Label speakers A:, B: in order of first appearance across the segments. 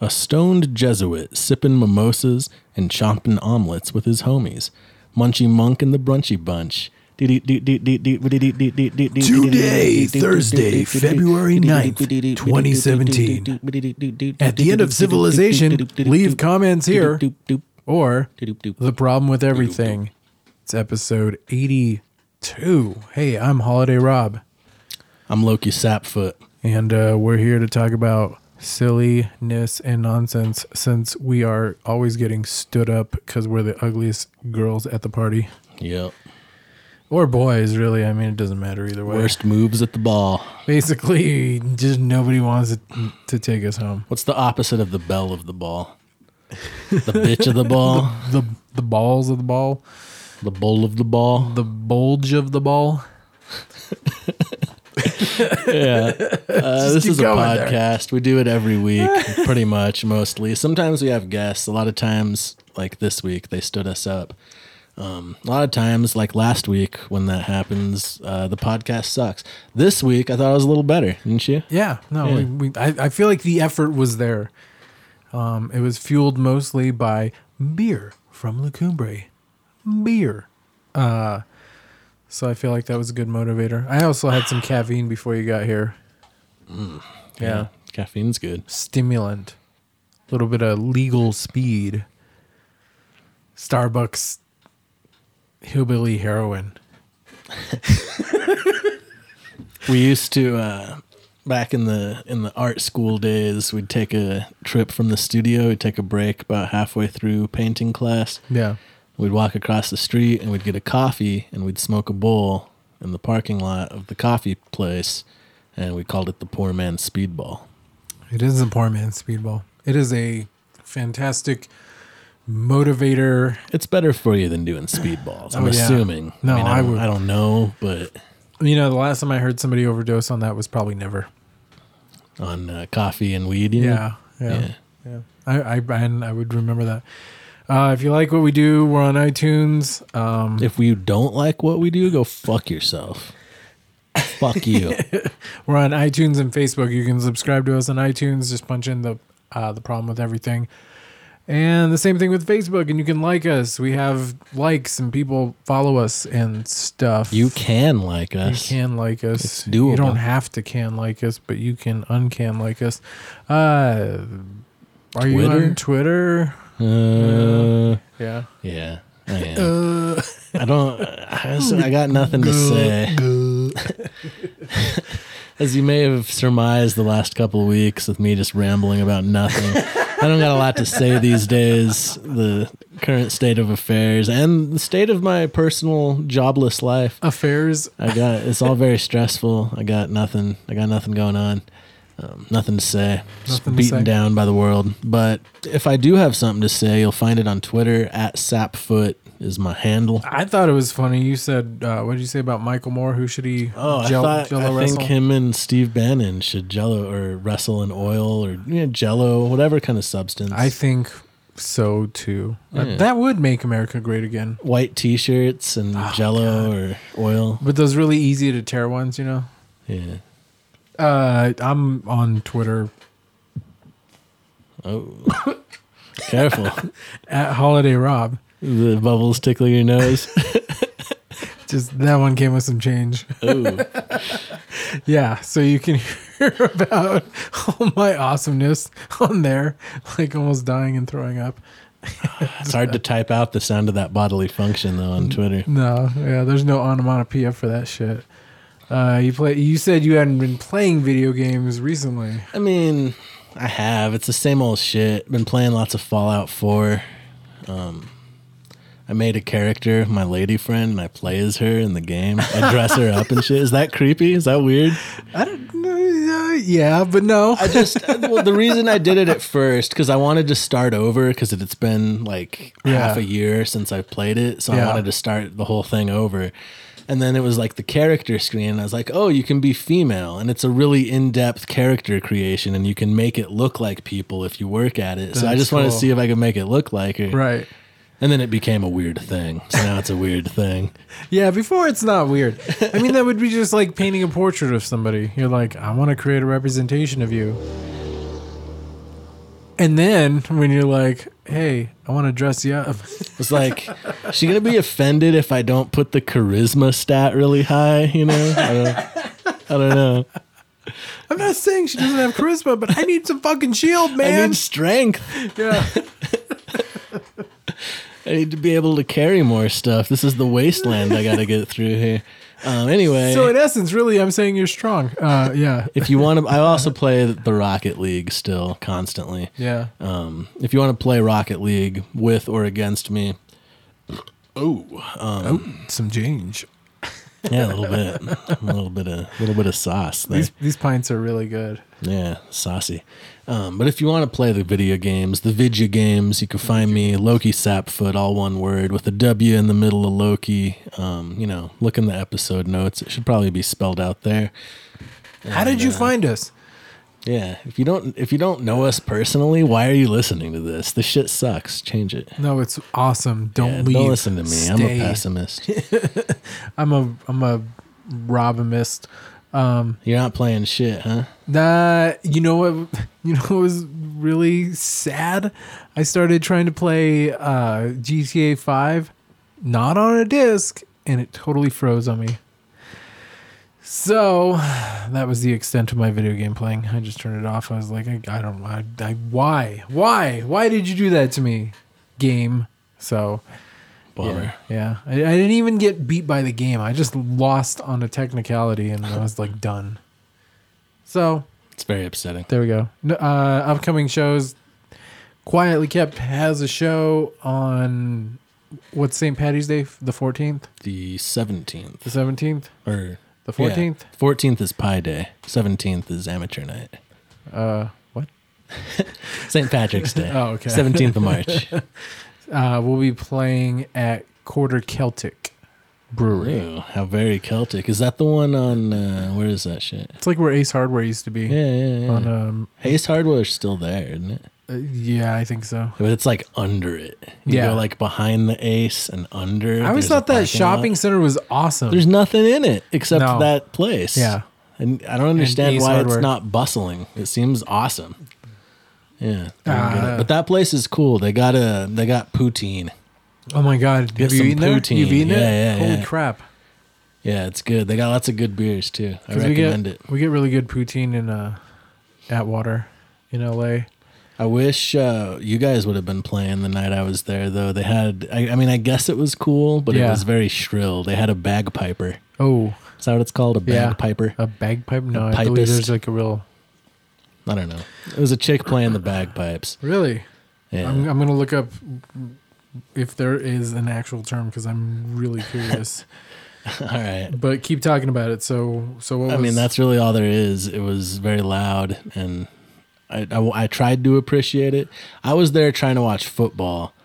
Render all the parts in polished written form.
A: A stoned Jesuit sipping mimosas and chomping omelets with his homies. Munchy Monk and the Brunchy Bunch.
B: Today, Thursday, February 9th, 2017. At the end of civilization, leave comments here. Or The Problem with Everything. It's episode 82. Hey, I'm Holiday Rob.
A: I'm Loki Sapfoot.
B: And we're here to talk about silliness and nonsense since we are always getting stood up because we're the ugliest girls at the party.
A: Yep.
B: Or boys, really. I mean, it doesn't matter either way.
A: Worst moves at the ball.
B: Basically, just nobody wants to take us home.
A: What's the opposite of the bell of the ball? The bitch of the ball?
B: The balls of the ball?
A: The bowl of the ball?
B: The bulge of the ball?
A: Yeah. This is a podcast. We do it every week, pretty much, mostly. Sometimes we have guests. A lot of times, like this week, they stood us up. A lot of times, like last week when that happens, the podcast sucks. This week, I thought it was a little better, didn't you?
B: Yeah. No,
A: Yeah.
B: I feel like the effort was there. It was fueled mostly by beer from La Cumbre. Beer. So I feel like that was a good motivator. I also had some caffeine before you got here. Yeah.
A: Caffeine's good.
B: Stimulant. A little bit of legal speed. Starbucks hillbilly heroin.
A: We used to back in the art school days, we'd take a trip from the studio, we'd take a break about halfway through painting class.
B: Yeah.
A: We'd walk across the street and we'd get a coffee and we'd smoke a bowl in the parking lot of the coffee place, and we called it the poor man's speedball.
B: It is a poor man's speedball. It is a fantastic motivator.
A: It's better for you than doing speedballs, I'm
B: Oh, yeah.
A: assuming.
B: No,
A: I
B: would.
A: I don't know, but
B: You know, the last time I heard somebody overdose on that was probably never.
A: on coffee and weed, you know?
B: Yeah. I would remember that. If you like what we do, we're on iTunes.
A: If you don't like what we do, go fuck yourself. Fuck you.
B: We're on iTunes and Facebook. You can subscribe to us on iTunes. Just punch in the problem with everything. And the same thing with Facebook. And you can like us. We have likes and people follow us and stuff.
A: You can like us.
B: You can like us.
A: It's doable.
B: You don't have to can like us, but you can uncan like us. Are you on Twitter? Yeah.
A: Yeah, I am. I got nothing to say. As you may have surmised the last couple of weeks with me just rambling about nothing, I don't got a lot to say these days. The current state of affairs and the state of my personal jobless life.
B: Affairs.
A: It's all very stressful. I got nothing going on. Nothing to say. Just beaten down by the world. But if I do have something to say, you'll find it on Twitter. @Sapfoot is my handle.
B: I thought it was funny. You said, what did you say about Michael Moore? Who should he
A: I
B: Jello
A: think
B: wrestle?
A: him and Steve Bannon should Jello or wrestle in oil or Jello, whatever kind of substance.
B: I think so too.
A: Yeah.
B: That would make America great again.
A: White T-shirts and Jello or oil.
B: But those really easy to tear ones, you know?
A: Yeah.
B: I'm on Twitter.
A: Oh. Careful.
B: @Holiday Rob.
A: The bubbles tickle your nose.
B: Just that one came with some change.
A: Ooh.
B: Yeah, so you can hear about all my awesomeness on there, like almost dying and throwing up.
A: It's hard to type out the sound of that bodily function though on Twitter.
B: No, yeah, there's no onomatopoeia for that shit. You said you hadn't been playing video games recently.
A: I mean, I have. It's the same old shit. Been playing lots of Fallout 4. I made a character, my lady friend, and I play as her in the game. I dress her up and shit. Is that creepy? Is that weird?
B: I don't know. Yeah, but no.
A: The reason I did it at first, because I wanted to start over, because it's been like half a year since I played it. So I wanted to start the whole thing over. And then it was like the character screen. And I was like, oh, you can be female. And it's a really in-depth character creation. And you can make it look like people if you work at it. So I just wanted to see if I could make it look like her.
B: Right.
A: And then it became a weird thing. So now it's a weird thing.
B: Yeah, before it's not weird. I mean, that would be just like painting a portrait of somebody. You're like, I want to create a representation of you. And then when you're like, hey, I want to dress you up.
A: It's like, is she gonna be offended if I don't put the charisma stat really high? You know, I don't know.
B: I'm not saying she doesn't have charisma, but I need some fucking shield, man.
A: I need strength.
B: Yeah.
A: I need to be able to carry more stuff. This is the wasteland I got to get through here. Anyway.
B: So in essence, really, I'm saying you're strong. Yeah.
A: If you want to, I also play the Rocket League still constantly.
B: Yeah.
A: If you want to play Rocket League with or against me,
B: Some change.
A: yeah, a little bit of sauce there.
B: These pints are really good.
A: Yeah, saucy. But if you want to play the video games, the Vidya games, you can find me Loki Sapfoot, all one word, with a W in the middle of Loki. Look in the episode notes. It should probably be spelled out there.
B: How did you find us?
A: Yeah, if you don't know us personally, why are you listening to this? This shit sucks. Change it.
B: No, it's awesome. Don't leave.
A: Don't listen to me.
B: Stay.
A: I'm a pessimist.
B: I'm a robamist.
A: You're not playing shit, huh?
B: You know what was really sad? I started trying to play GTA 5, not on a disc, and it totally froze on me. So that was the extent of my video game playing. I just turned it off. I was like, why did you do that to me, game? So
A: Bummer.
B: yeah. I didn't even get beat by the game. I just lost on a technicality, and I was like done. So
A: It's very upsetting.
B: there we go. Upcoming shows. Quietly Kept has a show on what's St. Patty's Day, the 14th,
A: The 17th.
B: the 17th,
A: Or
B: the 14th.
A: Yeah. 14th is Pi Day. 17th is Amateur Night.
B: What?
A: St. Patrick's Day.
B: Oh, okay.
A: 17th of March.
B: We'll be playing at Quarter Celtic Brewery.
A: Ooh, how very Celtic. Is that the one on, where is that shit?
B: It's like where Ace Hardware used to be.
A: Yeah.
B: On
A: Ace Hardware's still there, isn't it?
B: yeah, I think so.
A: But it's like under it. You
B: Yeah.
A: go like behind the Ace and under.
B: I always
A: there's
B: thought
A: a
B: that
A: parking
B: shopping
A: lot.
B: center was awesome.
A: There's nothing in it except
B: No.
A: that place.
B: Yeah.
A: And I don't understand
B: Ace
A: why
B: Hardware.
A: it's not bustling. It seems awesome. Yeah. I don't get it.
B: Ah.
A: But that place is cool. They got poutine.
B: Oh my god!
A: Get
B: Have you
A: some
B: eaten there?
A: poutine.
B: You've eaten it?
A: Yeah,
B: Holy
A: yeah.
B: crap!
A: Yeah, it's good. They got lots of good beers too. I
B: 'Cause
A: recommend it.
B: We get really good poutine in Atwater in LA.
A: I wish you guys would have been playing the night I was there, though. They had, I guess it was cool, but it
B: Yeah.
A: was very shrill. They had a bagpiper.
B: Oh,
A: Is that what it's called? A
B: Yeah.
A: bagpiper?
B: a bagpipe? No,
A: A
B: I believe
A: pipist.
B: there's like a real.
A: I don't know. It was a chick playing the bagpipes.
B: Really?
A: Yeah.
B: I'm gonna look up if there is an actual term because I'm really curious.
A: All right.
B: But keep talking about it. So what was,
A: I mean, that's really all there is. It was very loud, and I tried to appreciate it. I was there trying to watch football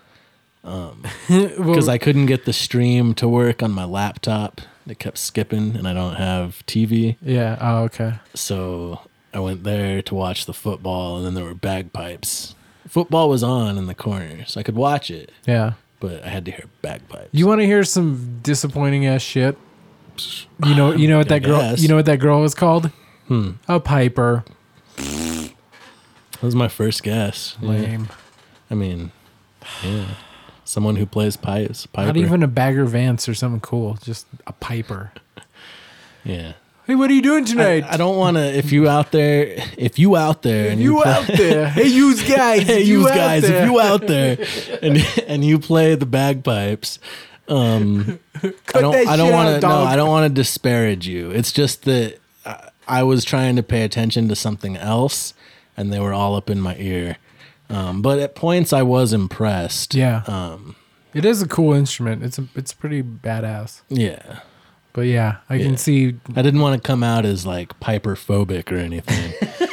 A: because I couldn't get the stream to work on my laptop. It kept skipping, and I don't have TV.
B: Yeah. Oh, okay.
A: So I went there to watch the football, and then there were bagpipes. Football was on in the corner, so I could watch it,
B: Yeah.
A: but I had to hear bagpipes.
B: You want to hear some disappointing ass shit? You know what that girl.
A: guess.
B: You know what that girl was called? A piper.
A: That was my first guess. Yeah.
B: Lame.
A: I mean, yeah. Someone who plays pipes. Piper.
B: Not even a Bagger Vance or something cool. Just a piper.
A: Yeah.
B: Hey, what are you doing tonight?
A: I don't want to. If you out there, and
B: you out there. Hey, yous guys.
A: hey,
B: you
A: you
B: out
A: guys,
B: there.
A: if you out there, and you play the bagpipes, I don't want to. No, I don't want to disparage you. It's just that I was trying to pay attention to something else, and they were all up in my ear. But at points, I was impressed.
B: Yeah. It is a cool instrument. It's pretty badass.
A: Yeah.
B: But yeah, I can see.
A: I didn't want to come out as like Piper phobic or anything.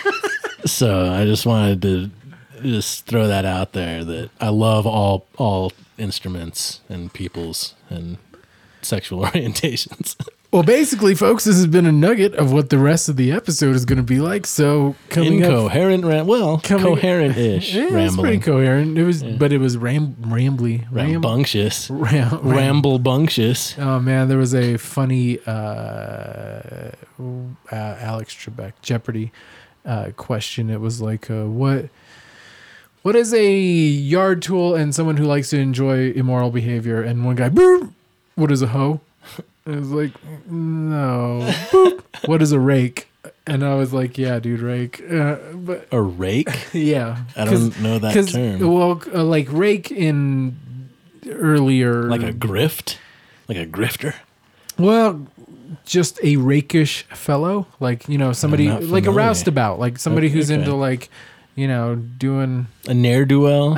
A: So I just wanted to just throw that out there that I love all instruments and peoples and sexual orientations.
B: Well, basically, folks, this has been a nugget of what the rest of the episode is going to be like. So coming up,
A: Incoherent, coherent-ish
B: yeah, it's pretty
A: rambling.
B: coherent. It was, but it was rambly,
A: Rambunctious. Ramble-bunctious.
B: Oh man, there was a funny Alex Trebek Jeopardy question. It was like, what What is a yard tool and someone who likes to enjoy immoral behavior? And one guy, boop. What is a hoe? I was like, no. Boop. What is a rake? And I was like, yeah, dude, rake. But
A: A rake?
B: yeah.
A: I don't know that term.
B: Well, like rake in earlier.
A: Like a grift? Like a grifter?
B: Well, just a rakish fellow. Like, you know, somebody,
A: not
B: like a
A: familiar.
B: roustabout. Like somebody who's
A: Okay.
B: into like, you know, doing
A: A ne'er-do-well?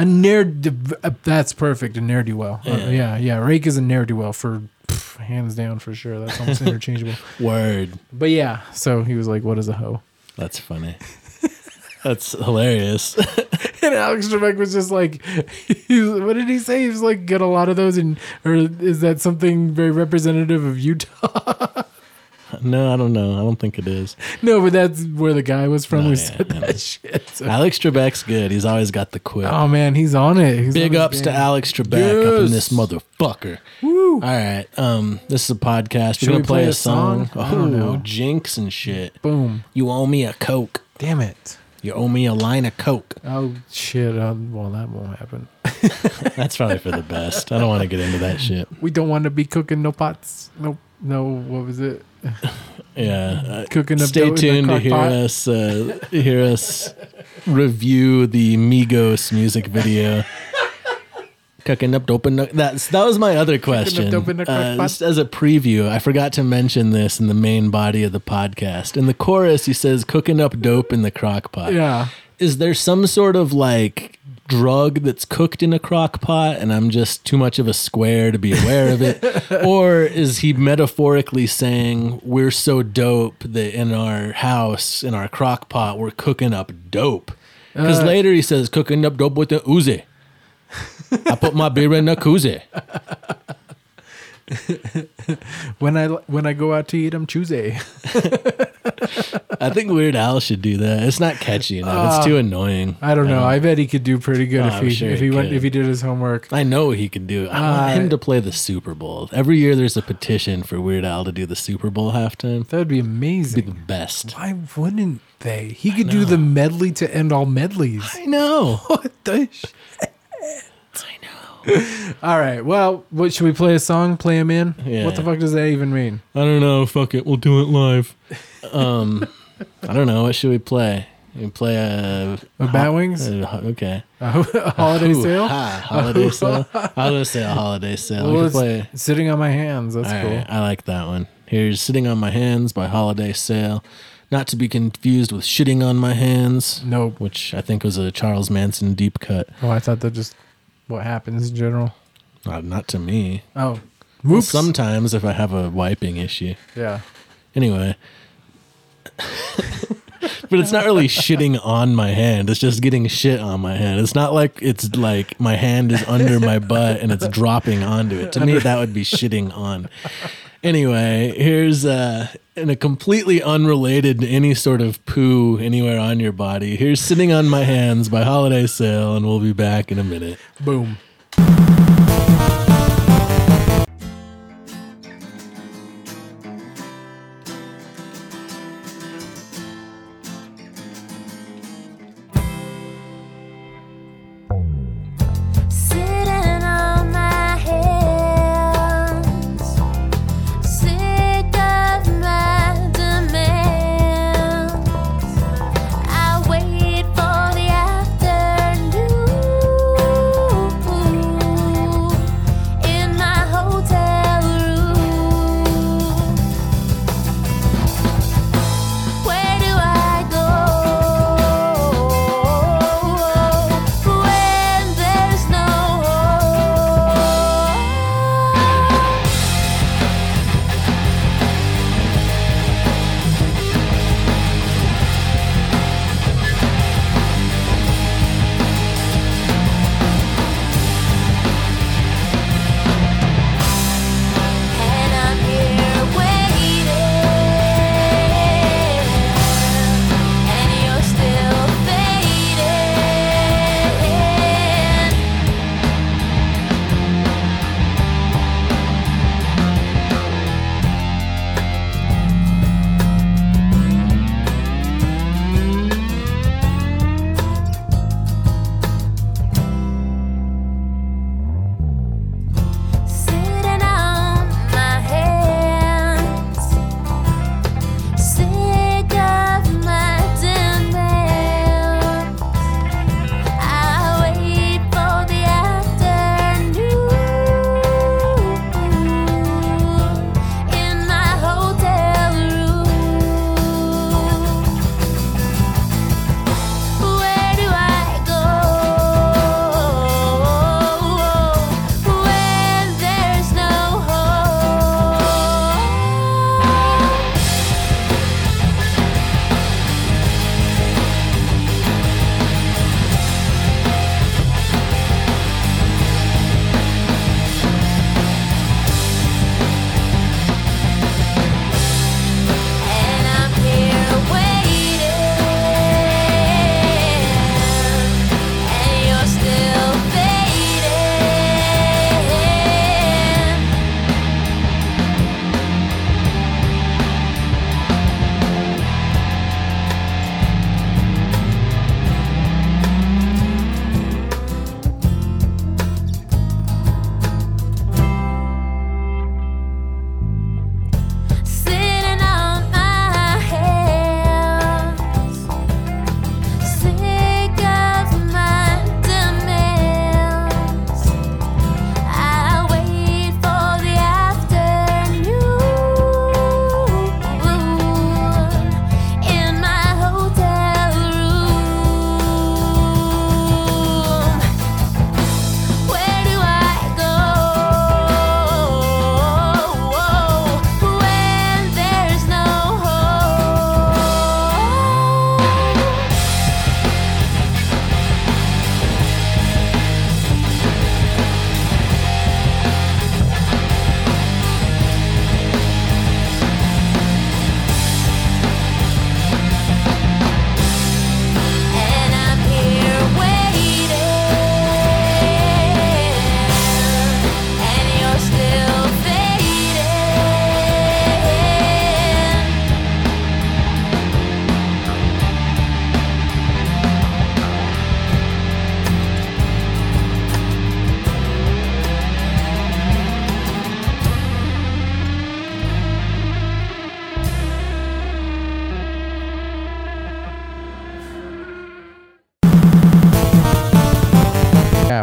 B: that's perfect. A ne'er-do-well. Yeah. Rake is a ne'er-do-well for hands down for sure. That's almost interchangeable.
A: Word.
B: But yeah, so he was like, "What is a hoe?"
A: That's funny. That's hilarious.
B: And Alex Trebek was just like, "What did he say?" He was like, "Get a lot of those," or is that something very representative of Utah?
A: No, I don't know. I don't think it is.
B: No, but that's where the guy was from
A: No,
B: who
A: yeah,
B: said
A: yeah.
B: that shit. So-
A: Alex Trebek's good. He's always got the quip.
B: oh man, he's on it. He's
A: Big
B: on his
A: ups to
B: game.
A: Alex Trebek up in
B: Yes.
A: this motherfucker.
B: Woo.
A: All right. This is a podcast.
B: Should
A: We're
B: we
A: gonna play
B: play
A: a
B: a
A: song.
B: song? I don't know.
A: Jinx and shit.
B: Boom.
A: You owe me a Coke.
B: Damn it.
A: You owe me a line of Coke.
B: Oh shit. Well, that won't happen.
A: That's probably for the best. I don't want to get into that shit.
B: We don't want to be cooking no pots. No. What was it?
A: Yeah.
B: Cooking up
A: Stay
B: dough in the
A: tuned to
B: crock pot.
A: hear us review the Migos music video. Cooking up dope in the, that was my other question.
B: dope in the crock pot.
A: Just as a preview, I forgot to mention this in the main body of the podcast. In the chorus, he says, cooking up dope in the crock pot.
B: Yeah.
A: Is there some sort of like drug that's cooked in a crock pot and I'm just too much of a square to be aware of it? Or is he metaphorically saying we're so dope that in our house, in our crock pot, we're cooking up dope? Because later he says cooking up dope with the Uzi. I put my beer in the koozie.
B: When I go out to eat, I'm choosy.
A: I think Weird Al should do that. It's not catchy enough. It's too annoying.
B: I don't know. I bet he could do pretty good
A: I'm sure he could.
B: if he did his homework.
A: I know he can do it. I want him to play the Super Bowl. Every year there's a petition for Weird Al to do the Super Bowl halftime.
B: That would be
A: It'd be
B: amazing.
A: the best.
B: Why wouldn't they? He could do the medley to end all medleys.
A: I know.
B: What the shit?
A: I know.
B: All right. Well, what should we play a song? Play him in?
A: Yeah.
B: What the fuck does that even mean?
A: I don't know. Fuck it. We'll do it live. I don't know. What should we play? We play a
B: Bat Wings?
A: Okay.
B: A holiday
A: Ooh,
B: sale?
A: holiday sale. I was gonna say a holiday sale.
B: Well,
A: we
B: it's
A: can play.
B: Sitting on My Hands. That's
A: All
B: cool.
A: right, I like that one. Here's Sitting on My Hands by Holiday Sale. Not to be confused with Shitting on My Hands.
B: Nope.
A: Which I think was a Charles Manson deep cut.
B: Oh, I thought that just what happens in general.
A: Not to me.
B: Oh.
A: Well,
B: Whoops.
A: sometimes if I have a wiping issue.
B: Yeah.
A: Anyway. But it's not really shitting on my hand. It's just getting shit on my hand. It's not like it's like my hand is under my butt and it's dropping onto it. To me, that would be shitting on. Anyway, here's in a completely unrelated to any sort of poo anywhere on your body. Here's Sitting on My Hands by Holiday Sale, and we'll be back in a minute.
B: Boom.
C: Sitting on my hands, sick of my demands. I wait for the afternoon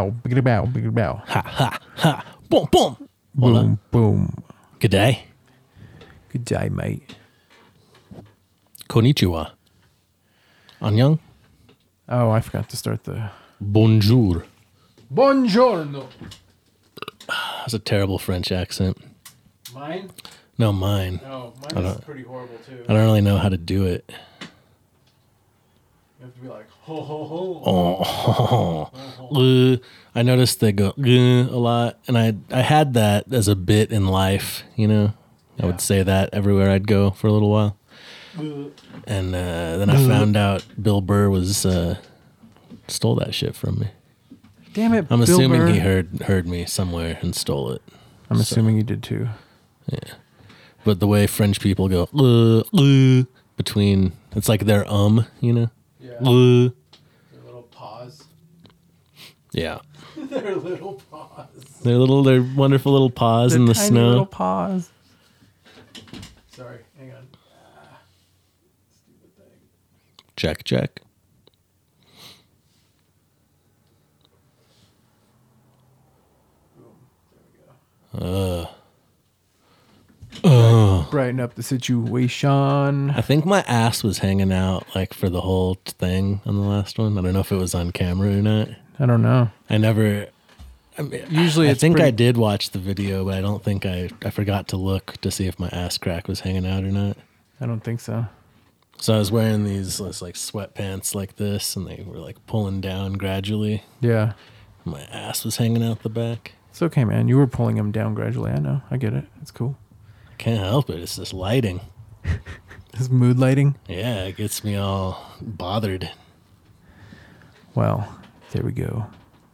B: bow, biggity bow, biggity bow.
A: Ha, ha, ha. Boom, boom. Hola.
B: Boom, boom.
A: Good day.
B: Good day, mate.
A: Konnichiwa. Annyeong.
B: Oh, I forgot to start the...
A: Bonjour.
B: Buongiorno.
A: That's a terrible French accent.
B: Mine?
A: No, mine.
B: No,
A: I
B: mine is
A: don't-
B: pretty horrible, too.
A: I don't really know how to do it.
B: You have to be like, ho, ho, ho.
A: Oh, I noticed they go a lot, and I had that as a bit in life. You know, I
B: Yeah.
A: would say that everywhere I'd go for a little while, and then I found out Bill Burr was stole that shit from me.
B: Damn it,
A: I'm
B: Bill
A: assuming
B: Burr.
A: he heard me somewhere and stole it.
B: I'm assuming you did, too.
A: But the way French people go between, it's like their you know.
B: Yeah.
A: Uh,
B: Their little pause.
A: yeah.
B: Their little pause.
A: Their wonderful little paws in the
B: tiny
A: snow.
B: little pause. Sorry, hang on. Stupid thing.
A: Check.
B: Boom. There we go. Brighten up the situation.
A: I think my ass was hanging out like for the whole thing on the last one. I don't know if it was on camera or not.
B: I don't know.
A: I never. I mean,
B: Usually
A: I
B: it's
A: think I
B: pretty-
A: did watch the video, but I don't think I forgot to look to see if my ass crack was hanging out or not.
B: I don't think so.
A: So I was wearing these like sweatpants like this, and they were like pulling down gradually.
B: Yeah.
A: My ass was hanging out the back.
B: It's okay, man. You were pulling him down gradually. I know. I get it. It's cool.
A: I can't help it. It's this lighting.
B: This mood lighting.
A: Yeah, it gets me all bothered.
B: Well, there we go.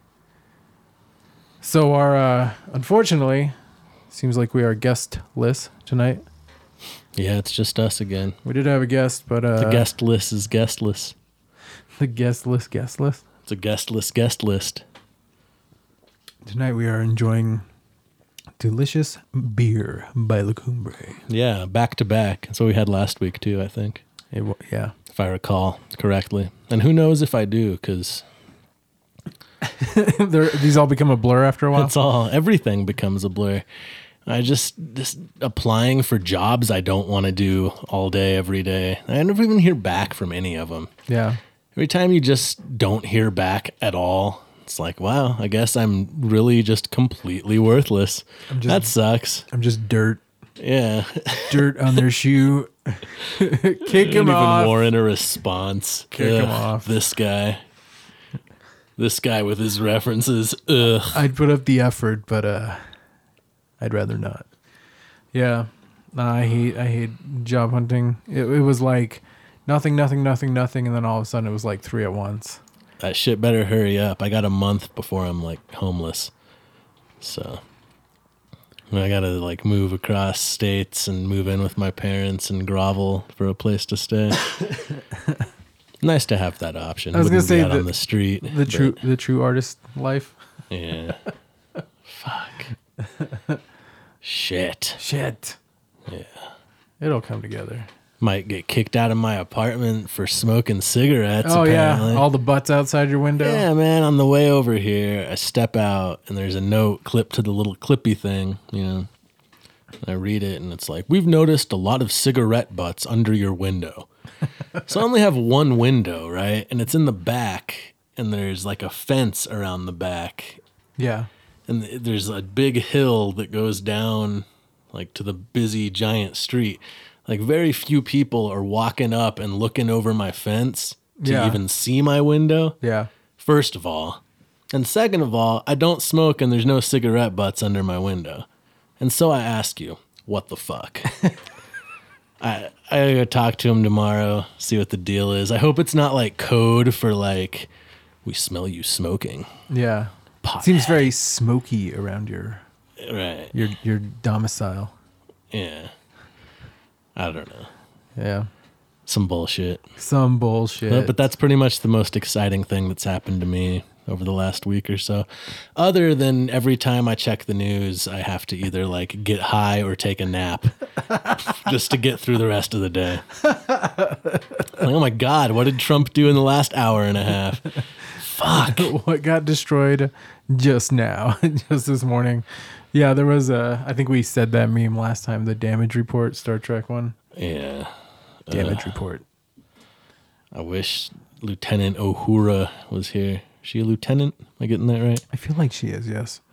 B: So our unfortunately, seems like we are guestless tonight.
A: Yeah, it's just us again.
B: We did have a guest, but
A: The guest list is guestless.
B: the guestless.
A: It's a guestless guest list.
B: Tonight we are enjoying delicious beer by La Cumbre.
A: Yeah, back to back. That's what we had last week too, I think,
B: Yeah.
A: if I recall correctly. And who knows if I do, because
B: These all become a blur after a while.
A: that's all. Everything becomes a blur. I just applying for jobs I don't want to do all day, every day. I never even hear back from any of them.
B: Yeah.
A: Every time you just don't hear back at all, it's like, wow, I guess I'm really just completely worthless. That sucks.
B: I'm just dirt.
A: Yeah.
B: Dirt on their shoe. Kick
A: Didn't
B: him
A: even
B: off.
A: warrant a response.
B: Kick him off.
A: This guy with his references. Ugh.
B: I'd put up the effort, but I'd rather not. Yeah. Nah, I hate job hunting. It was like nothing, and then all of a sudden it was like 3 at once.
A: That shit better hurry up. I got a month before I'm like homeless. So I gotta like move across states and move in with my parents and grovel for a place to stay. Nice to have that option.
B: I was gonna
A: Wouldn't be
B: say
A: out on the street.
B: The true artist life.
A: Yeah. Fuck. Shit.
B: Shit.
A: Yeah.
B: It'll come together.
A: Might get kicked out of my apartment for smoking cigarettes.
B: Oh
A: apparently.
B: yeah, all the butts outside your window.
A: Yeah, man. On the way over here, I step out and there's a note clipped to the little clippy thing, you know. And I read it and it's like, we've noticed a lot of cigarette butts under your window. So I only have one window, right? And it's in the back and there's like a fence around the back.
B: Yeah.
A: And there's a big hill that goes down like to the busy giant street. Like very few people are walking up and looking over my fence to
B: Yeah.
A: even see my window.
B: Yeah.
A: First of all. And second of all, I don't smoke and there's no cigarette butts under my window. And so I ask you, what the fuck? I gotta go talk to him tomorrow, see what the deal is. I hope it's not like code for like, we smell you smoking.
B: Yeah.
A: Pothead.
B: Seems very smoky around your
A: Right.
B: your domicile.
A: Yeah. I don't know.
B: Yeah.
A: Some bullshit.
B: Some bullshit.
A: But that's pretty much the most exciting thing that's happened to me over the last week or so. Other than every time I check the news, I have to either like get high or take a nap just to get through the rest of the day. Like, oh my God, what did Trump do in the last hour and a half? Fuck.
B: What got destroyed just now, just this morning? Yeah, there was I think we said that meme last time, the damage report, Star Trek one.
A: Yeah.
B: Damage report.
A: I wish Lieutenant Uhura was here. Is she a lieutenant? Am I getting that right?
B: I feel like she is, yes.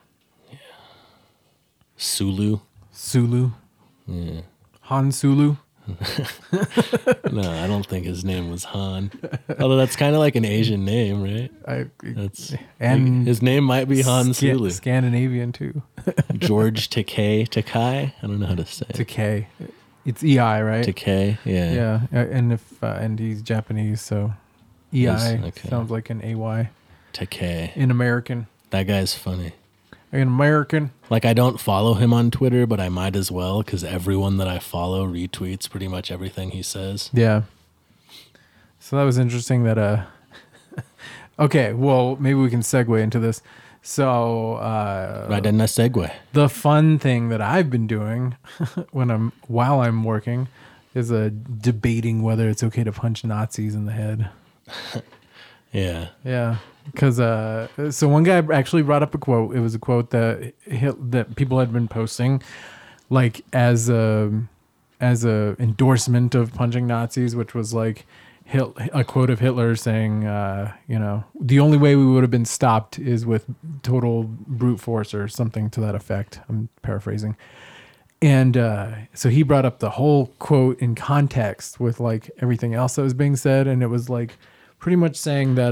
A: Sulu?
B: Sulu.
A: Yeah.
B: Han Sulu.
A: No, I don't think his name was Han. Although that's kind of like an Asian name, right?
B: And
A: his name might be Han Sulu.
B: Scandinavian too.
A: George Takei. I don't know how to say it.
B: Takei. It's EI, right?
A: Takei, yeah.
B: Yeah, and he's Japanese, so EI
A: okay.
B: sounds like an AY.
A: Takei.
B: In American.
A: That guy's funny.
B: In American.
A: Like, I don't follow him on Twitter, but I might as well because everyone that I follow retweets pretty much everything he says.
B: Yeah. So that was interesting that okay, well, maybe we can segue into this. So
A: Right in a segue.
B: the fun thing that I've been doing while I'm working is debating whether it's okay to punch Nazis in the head.
A: Yeah.
B: Yeah, because so one guy actually brought up a quote. It was a quote that people had been posting, like as a endorsement of punching Nazis, which was like a quote of Hitler saying, the only way we would have been stopped is with total brute force or something to that effect. I'm paraphrasing. And so he brought up the whole quote in context with like everything else that was being said, and it was like pretty much saying that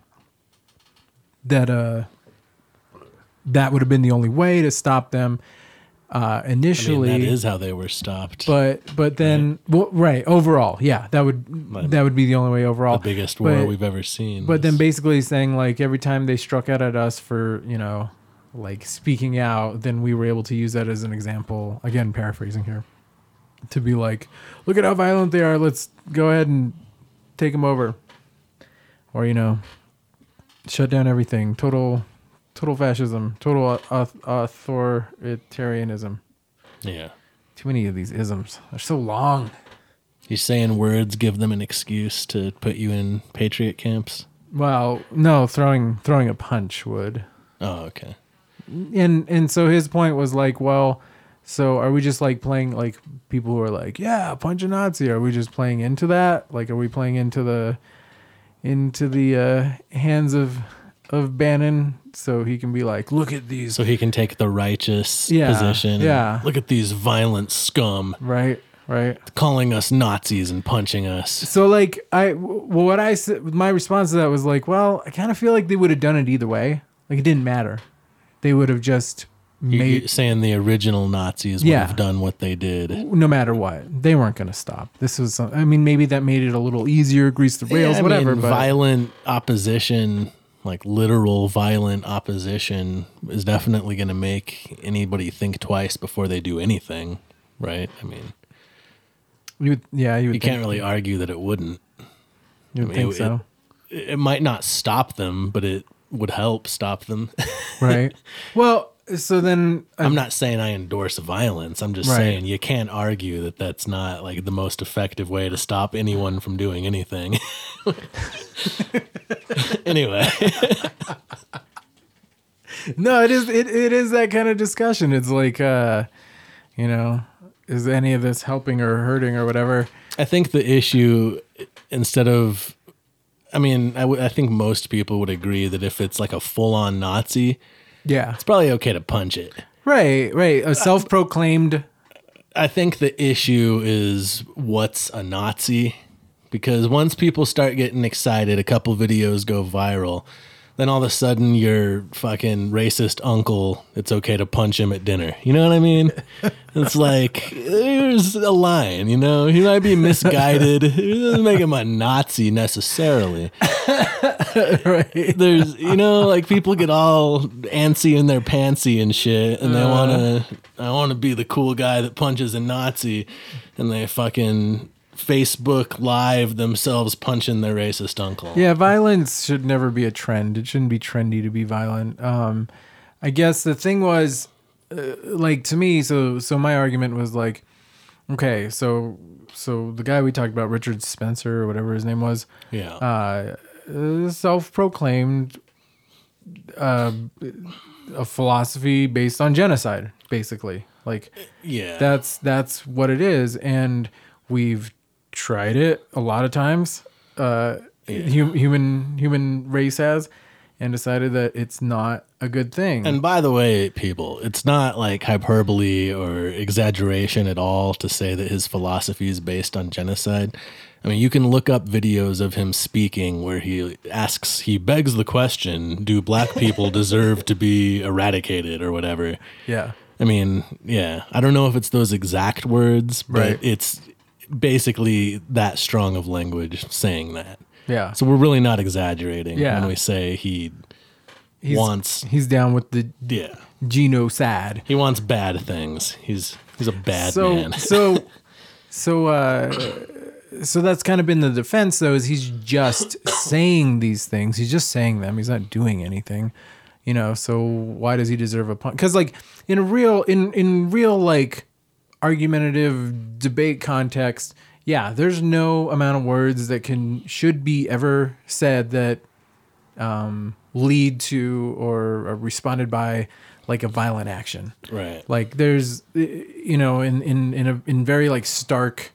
B: that would have been the only way to stop them initially.
A: I mean, that is how they were stopped.
B: But then, well, right, overall, yeah, that would be the only way overall.
A: The biggest war we've ever seen.
B: But then basically saying like every time they struck out at us for, like speaking out, then we were able to use that as an example, again, paraphrasing here, to be like, look at how violent they are. Let's go ahead and take them over. Or, shut down everything. Total fascism. Total authoritarianism.
A: Yeah.
B: Too many of these isms. They're so long.
A: You're saying words give them an excuse to put you in patriot camps?
B: Well, no, throwing a punch would.
A: Oh, okay.
B: And so his point was like, well, so are we just like playing like people who are like, yeah, punch a Nazi? Are we just playing into that? Like, are we playing into the hands of Bannon so he can be like, look at these.
A: So he can take the righteous position.
B: Yeah.
A: Look at these violent scum.
B: Right.
A: Calling us Nazis and punching us.
B: So like my response to that was like, well, I kind of feel like they would have done it either way. Like it didn't matter. They would have just
A: You're saying the original Nazis would have done what they did.
B: No matter what. They weren't going to stop. This was, maybe that made it a little easier, grease the rails, whatever. But
A: violent opposition, like literal violent opposition, is definitely going to make anybody think twice before they do anything, right? I mean, you can't really argue that it wouldn't.
B: You would think so.
A: It might not stop them, but it would help stop them.
B: Right. Well, so then
A: I'm not saying I endorse violence. I'm just saying you can't argue that that's not like the most effective way to stop anyone from doing anything. Anyway.
B: No, it is that kind of discussion. It's like, is any of this helping or hurting or whatever?
A: I think the issue, instead of, I think most people would agree that if it's like a full-on Nazi,
B: yeah,
A: it's probably okay to punch it.
B: Right. A self-proclaimed.
A: I think the issue is what's a Nazi, because once people start getting excited, a couple videos go viral, then all of a sudden your fucking racist uncle, it's okay to punch him at dinner. You know what I mean? It's like, there's a line, he might be misguided. It doesn't make him a Nazi necessarily.
B: Right.
A: There's, like people get all antsy in their pantsy and shit, and I want to be the cool guy that punches a Nazi, and they fucking Facebook Live themselves punching their racist uncle.
B: Yeah, violence should never be a trend. It shouldn't be trendy to be violent. I guess the thing was, like, to me, so my argument was like, okay, so the guy we talked about, Richard Spencer or whatever his name was,
A: Yeah.
B: Self-proclaimed a philosophy based on genocide, basically. Like,
A: Yeah.
B: that's what it is, and we've tried it a lot of times. Human race has, and decided that it's not a good thing.
A: And by the way, people, it's not like hyperbole or exaggeration at all to say that his philosophy is based on genocide. I mean, you can look up videos of him speaking where he begs the question, do black people deserve to be eradicated or whatever?
B: Yeah.
A: I mean, yeah, I don't know if it's those exact words, but
B: Right.
A: it's basically that strong of language saying that.
B: Yeah.
A: So we're really not exaggerating
B: Yeah.
A: when we say
B: He's down with the
A: yeah.
B: genocide.
A: He wants bad things. He's a bad
B: So
A: man.
B: so that's kind of been the defense, though, is he's just saying these things. He's just saying them. He's not doing anything, you know. So why does he deserve a punch? Because like in a real like argumentative debate context, yeah, there's no amount of words that should be ever said that lead to or are responded by like a violent action.
A: Right.
B: Like there's, you know, in very like stark,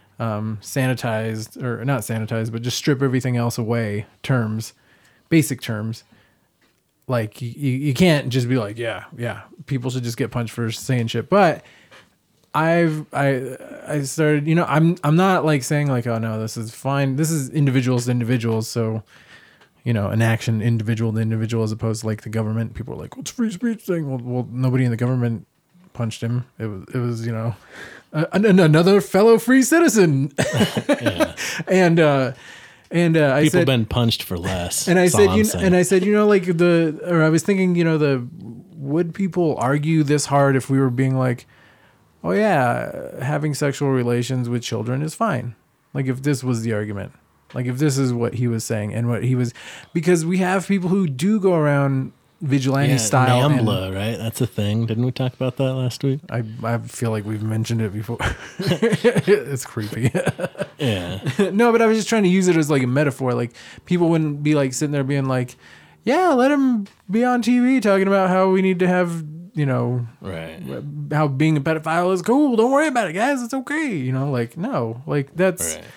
B: sanitized or not sanitized, but just strip everything else away terms, basic terms. Like you can't just be like, yeah, people should just get punched for saying shit. But I started, you know, I'm not like saying like, oh no, this is fine. This is individuals to individuals. So, you know, an action individual to individual as opposed to like the government. People are like, what's free speech thing? Well, nobody in the government punched him. It was, you know, another fellow free citizen.
A: Yeah.
B: And I
A: People
B: said,
A: been punched for less.
B: and I
A: That's all
B: said,
A: I'm saying.
B: I said, you know, like I was thinking, you know, would people argue this hard if we were being like, oh yeah, having sexual relations with children is fine. Like if this was the argument, like if this is what he was saying and what he was, because we have people who do go around vigilante style.
A: NAMBLA, right? That's a thing. Didn't we talk about that last week?
B: I feel like we've mentioned it before. It's creepy.
A: Yeah.
B: No, but I was just trying to use it as like a metaphor. Like people wouldn't be like sitting there being like, yeah, let him be on TV talking about how we need to have, you know,
A: Right.
B: how being a pedophile is cool. Don't worry about it, guys. It's okay. You know, like, no, like that's,
A: Right.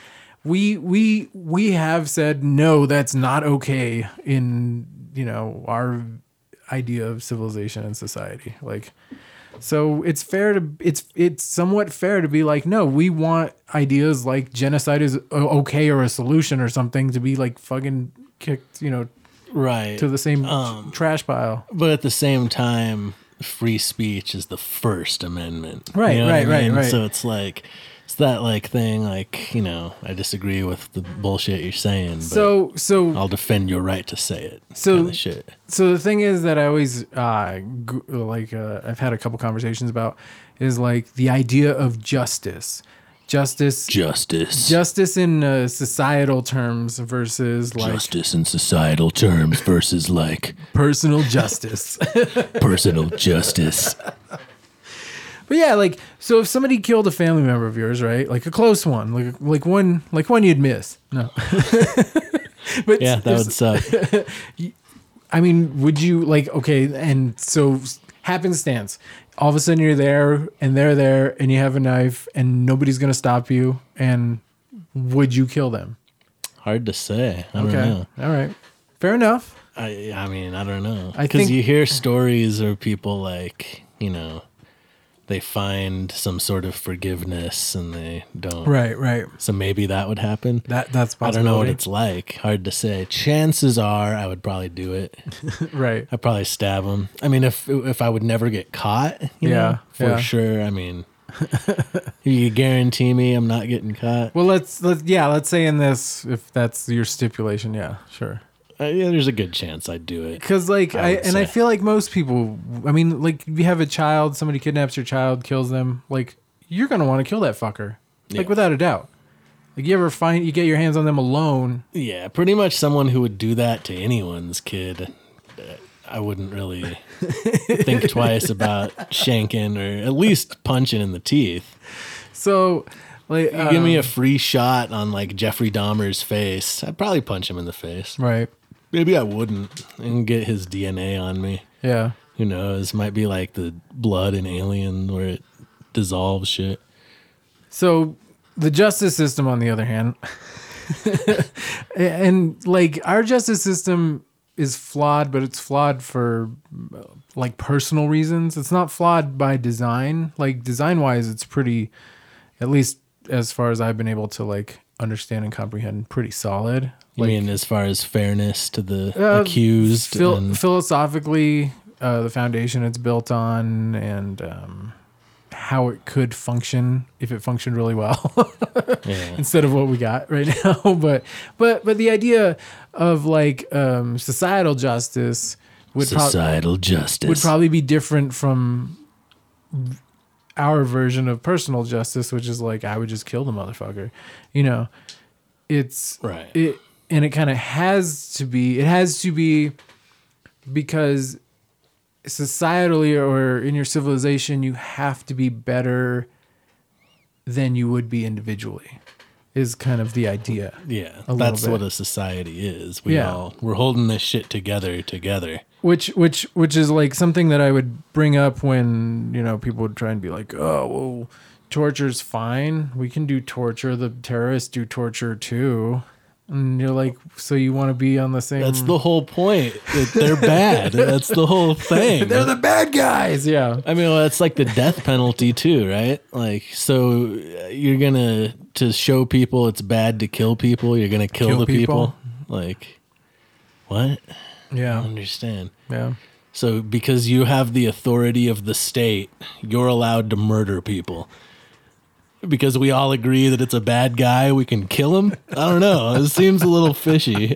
B: we have said, no, that's not okay in, you know, our idea of civilization and society. Like, so it's fair to, it's somewhat fair to be like, no, we want ideas like genocide is okay or a solution or something to be like fucking kicked, you know,
A: Right.
B: to the same trash pile.
A: But at the same time, free speech is the First Amendment.
B: Right,
A: You know what I mean?
B: right.
A: So it's like, it's that like thing, like, you know, I disagree with the bullshit you're saying, but
B: So
A: I'll defend your right to say it.
B: So-
A: kinda shit.
B: So the thing is that I always I've had a couple conversations about is like the idea of justice
A: Justice.
B: in societal terms versus like
A: Justice in societal terms versus like
B: personal justice.
A: personal justice.
B: But yeah, like so if somebody killed a family member of yours, right? Like a close one, like one you'd miss. No. But
A: Yeah, that would suck.
B: I mean, would you like, okay, and so happenstance, all of a sudden you're there and they're there and you have a knife and nobody's going to stop you. And would you kill them?
A: Hard to say. I don't
B: Okay.
A: know.
B: All right. Fair enough.
A: I mean, I don't know.
B: I
A: Because
B: think-
A: you hear stories of people like, you know, they find some sort of forgiveness and they don't.
B: Right.
A: So maybe that would happen.
B: That's
A: I
B: possible.
A: don't know what it's like. Hard to say. Chances are I would probably do it.
B: Right.
A: I'd probably stab him. I mean, if I would never get caught, you know, for sure. I mean, you guarantee me I'm not getting caught?
B: Well, let's say in this, if that's your stipulation. Yeah, sure.
A: Yeah, there's a good chance I'd do it.
B: Because like
A: I would
B: I
A: say.
B: feel like most people, I mean, like if you have a child, somebody kidnaps your child, kills them, like you're gonna want to kill that fucker, like
A: Yeah.
B: without a doubt. Like you get your hands on them alone.
A: Yeah, pretty much someone who would do that to anyone's kid. I wouldn't really think twice about shanking or at least punching in the teeth.
B: So, like,
A: You give me a free shot on like Jeffrey Dahmer's face, I'd probably punch him in the face.
B: right.
A: Maybe I wouldn't and get his DNA on me.
B: Yeah.
A: Who knows? Might be like the blood in Alien where it dissolves shit.
B: So the justice system, on the other hand, and like our justice system is flawed, but it's flawed for like personal reasons. It's not flawed by design. Like design wise, it's pretty, at least as far as I've been able to like understand and comprehend, pretty solid.
A: You mean as far as fairness to the accused?
B: Philosophically, the foundation it's built on, and how it could function if it functioned really well
A: Yeah.
B: instead of what we got right now. But the idea of like societal justice would probably be different from our version of personal justice, which is like I would just kill the motherfucker. You know, it's
A: Right.
B: And it kind of has to be. It has to be because societally or in your civilization, you have to be better than you would be individually. Is kind of the idea.
A: Yeah,
B: a
A: that's
B: little
A: what
B: bit.
A: a society is. We're holding this shit together.
B: Which is like something that I would bring up when, you know, people would try and be like, oh, well, torture's fine. We can do torture. The terrorists do torture too. And you're like, so you want to be on the same...
A: That's the whole point. That they're bad. That's the whole thing.
B: They're the bad guys. Yeah.
A: I mean, well, it's like the death penalty too, right? Like, so you're gonna, to show people it's bad to kill people, you're gonna kill the people. Like, what? I
B: Yeah.
A: don't understand.
B: Yeah.
A: So because you have the authority of the state, you're allowed to murder people. Because we all agree that it's a bad guy, we can kill him. I don't know. It seems a little fishy.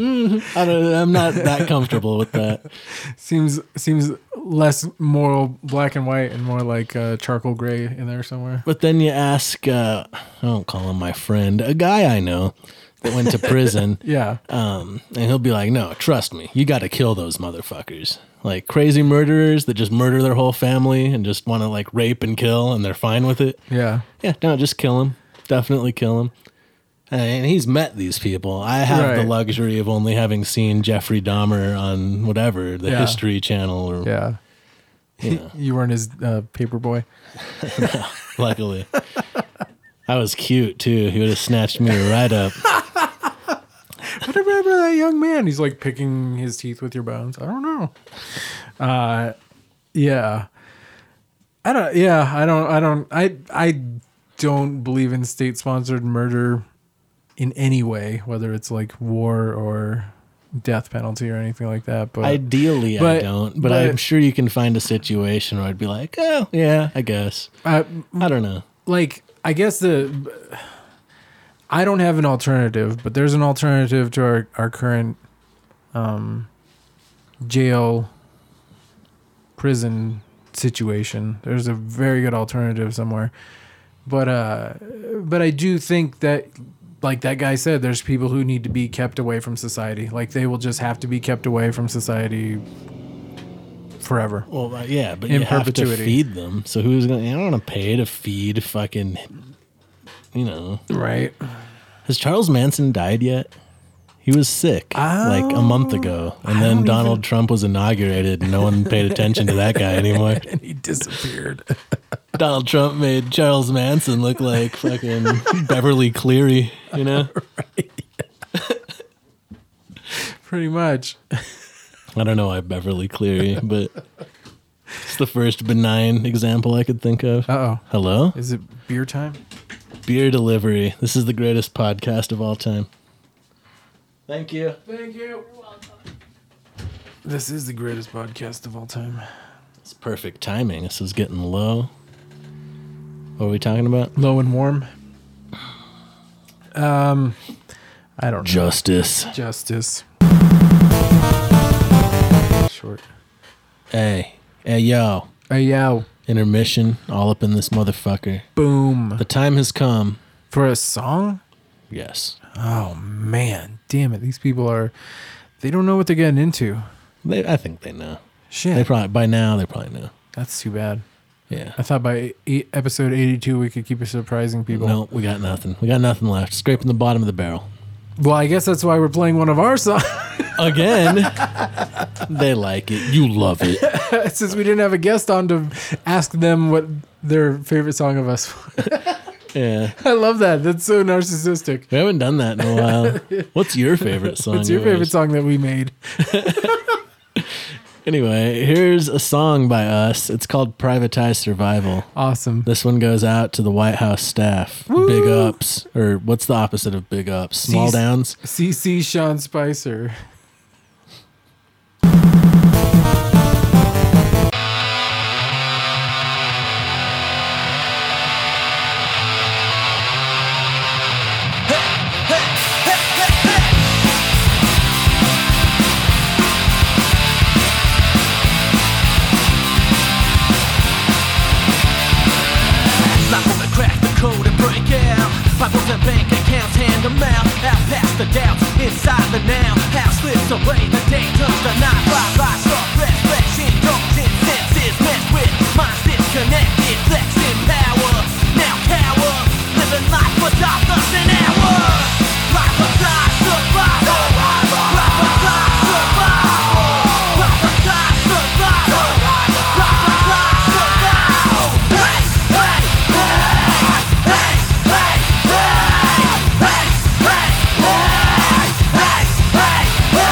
A: I'm not that comfortable with that.
B: Seems less moral black and white and more like charcoal gray in there somewhere.
A: But then you ask, I don't call him my friend, a guy I know that went to prison.
B: Yeah.
A: And he'll be like, no, trust me, you got to kill those motherfuckers. Like crazy murderers that just murder their whole family and just want to like rape and kill and they're fine with it.
B: Yeah.
A: Yeah, no, just kill him. Definitely kill him. And he's met these people. I have the
B: Right.
A: luxury of only having seen Jeffrey Dahmer on whatever, the
B: Yeah.
A: History Channel or,
B: Yeah.
A: you know,
B: You weren't his paper boy.
A: luckily. I was cute too. He would have snatched me right up.
B: I remember that young man. He's like picking his teeth with your bones. I don't know. Yeah. I don't believe in state-sponsored murder in any way, whether it's like war or death penalty or anything like that. But
A: Ideally, I
B: but-
A: don't. But
B: but-
A: I'm sure you can find a situation where I'd be like, oh, yeah, I guess. I don't know.
B: like, I guess I don't have an alternative, but there's an alternative to our current jail prison situation. There's a very good alternative somewhere. But I do think that, like that guy said, there's people who need to be kept away from society. Like they will just have to be kept away from society forever.
A: Well, yeah, but
B: In
A: you have to
B: perpetuity.
A: feed them. So who's going to, I don't want to pay to feed fucking, you know.
B: Right.
A: Has Charles Manson died yet? He was sick like a month ago. And then Donald Trump was inaugurated and no one paid attention to that guy anymore.
B: And he disappeared.
A: Donald Trump made Charles Manson look like fucking Beverly Cleary, you know?
B: Pretty much.
A: I don't know why Beverly Cleary, but it's the first benign example I could think of.
B: Uh-oh.
A: Hello?
B: Is it beer time?
A: Beer delivery. This is the greatest podcast of all time. Thank you.
B: Thank you. This is the greatest podcast of all time.
A: It's perfect timing. This is getting low. What are we talking about?
B: Low and warm. I don't know.
A: Justice.
B: Justice. Short.
A: Hey, yo.
B: Hey, yo.
A: Intermission. All up in this motherfucker.
B: Boom.
A: The time has come.
B: For a song?
A: Yes.
B: Oh man, damn it! These people they don't know what they're getting into.
A: I think they know.
B: Shit,
A: They probably by now they probably know.
B: that's too bad.
A: Yeah.
B: I thought by episode 82 we could keep it surprising people.
A: No, we got nothing. We got nothing left. Scraping the bottom of the barrel.
B: Well, I guess that's why we're playing one of our songs.
A: Again. They like it. You love it.
B: Since we didn't have a guest on to ask them what their favorite song of us was.
A: Yeah.
B: I love that. That's so narcissistic.
A: We haven't done that in a while. What's your favorite song?
B: What's your favorite song that we made?
A: Anyway, here's a song by us. It's called Privatized Survival.
B: Awesome.
A: This one goes out to the White House staff.
B: Woo!
A: Big ups. Or what's the opposite of big ups? Small downs?
B: CC Sean Spicer.
D: Not gonna crack the code and break out. Bibles and bank accounts, hand them out. Out past the doubts, inside the now. How slips away, the day turns to night. Bye, start fresh, indulgent senses. Messed with, minds disconnected. Flexing power, now cower. Living life without us an hour. Privatized survival. Privatized survival. Privatized survival. Privatized survival. Hey, hey, hey, hey, hey, hey, hey, hey, hey,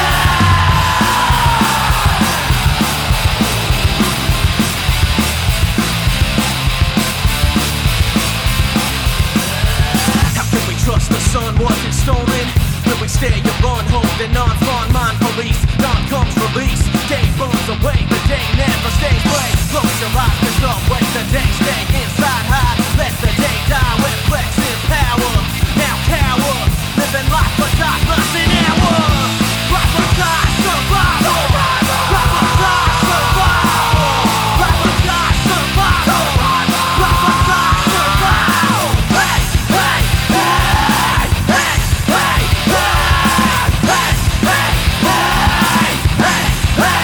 D: How can we trust the sun wasn't stolen? Will we stay or run home? The non-fun mind police. Dawn comes release. Day burns away. The day never stays away. Close your eyes, there's no way the day stay inside high. Let the day die with flexing power. Now cower. Living life without us an hour. Privatized survival. Privatized survival. Privatized survival. Privatized survival. Hey, hey, hey, hey, hey, hey, hey, hey, hey,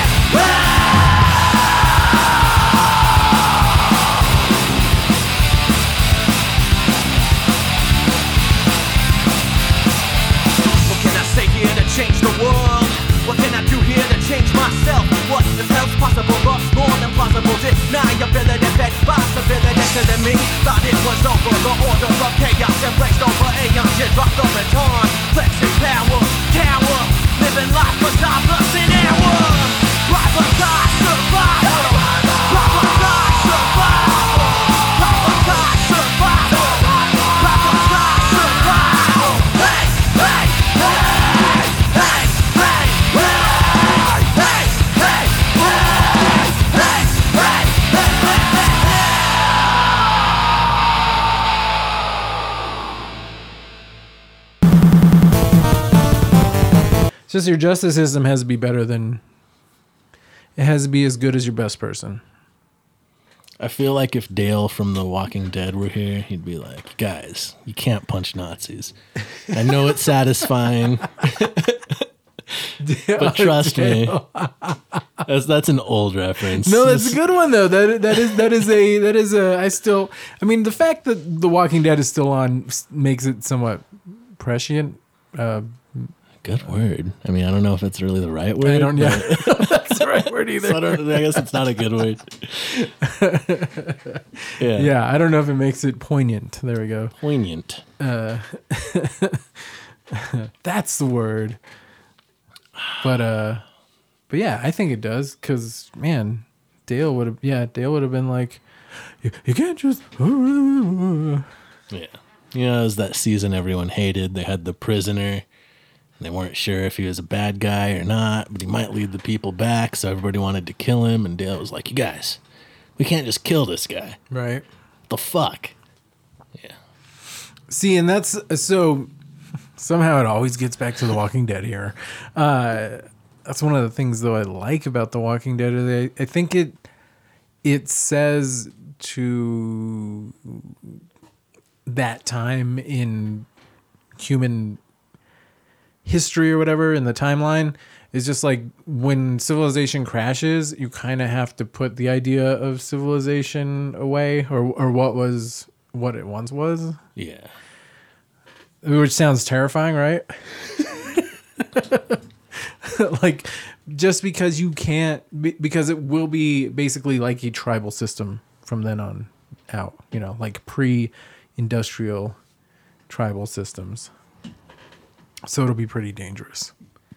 D: What can I say here to change the world? What can I do here to change myself? What if help's possible, but's more than plausible? Deniability, that possibility to the me. Thought it was over, the order of chaos embraced over aeons. You dropped the baton, flexing power, cower. Living life without us an hour. Privatized survival. Privatized survival. Privatized survival. Privatized survival. Hey, hey, hey, hey, hey, hey, hey, hey, hey,
B: It's just your justice system has to be better than. It has to be as good as your best person.
A: I feel like if Dale from The Walking Dead were here, he'd be like, guys, you can't punch Nazis. I know it's satisfying, but trust me. That's an old reference.
B: No, that's a good one though. That is a. I mean, the fact that The Walking Dead is still on makes it somewhat prescient.
A: Good word. I mean, I don't know if it's really the right word.
B: I don't. Yeah,
A: but-
B: that's the right word either.
A: So I guess it's not a good word. Yeah.
B: Yeah, I don't know if it makes it poignant. There we go.
A: Poignant.
B: That's the word. But yeah, I think it does because man, Dale would have been like, you can't just.
A: Yeah. You know, it was that season everyone hated. They had the prisoner. They weren't sure if he was a bad guy or not, but he might lead the people back, so everybody wanted to kill him. And Dale was like, you guys, we can't just kill this guy.
B: Right.
A: What the fuck? Yeah.
B: See, and that's so somehow it always gets back to The Walking Dead here. That's one of the things though I like about The Walking Dead. Is I think it says to that time in human history or whatever in the timeline is just like when civilization crashes, you kind of have to put the idea of civilization away or what it once was.
A: Yeah.
B: Which sounds terrifying, right? Like, just because you can't, because it will be basically like a tribal system from then on out, you know, like pre-industrial tribal systems. So it'll be pretty dangerous.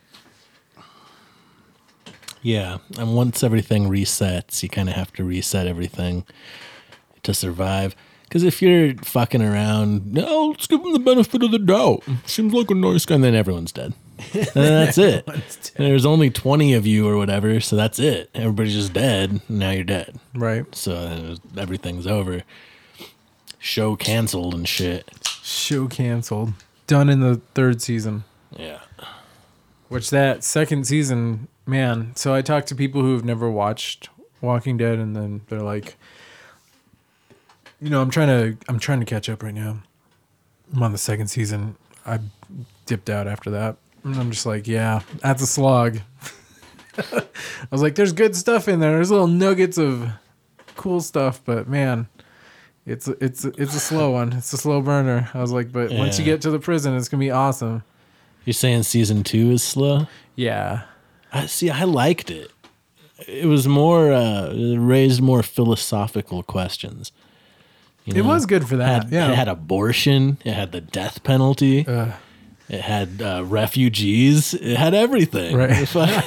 A: Yeah. And once everything resets, you kind of have to reset everything to survive. Because if you're fucking around, no, let's give him the benefit of the doubt. Seems like a nice guy, and then everyone's dead. And then that's it. And there's only 20 of you or whatever, so that's it. Everybody's just dead, and now you're dead.
B: Right.
A: So everything's over. Show canceled and shit.
B: Show canceled. Done in the 3rd season.
A: Yeah.
B: Which that 2nd season, man. So I talked to people who have never watched Walking Dead, and then they're like, you know, I'm trying to catch up right now. I'm on the 2nd season. I dipped out after that. And I'm just like, yeah, that's a slog. I was like, there's good stuff in there. There's little nuggets of cool stuff, but man, it's a slow one. It's a slow burner. I was like, but once you get to the prison, it's gonna be awesome.
A: You're saying season 2 is slow?
B: Yeah.
A: I liked it. It was more, it raised more philosophical questions. You
B: It was good for that.
A: It had abortion. It had the death penalty. It had refugees. It had everything.
B: Right.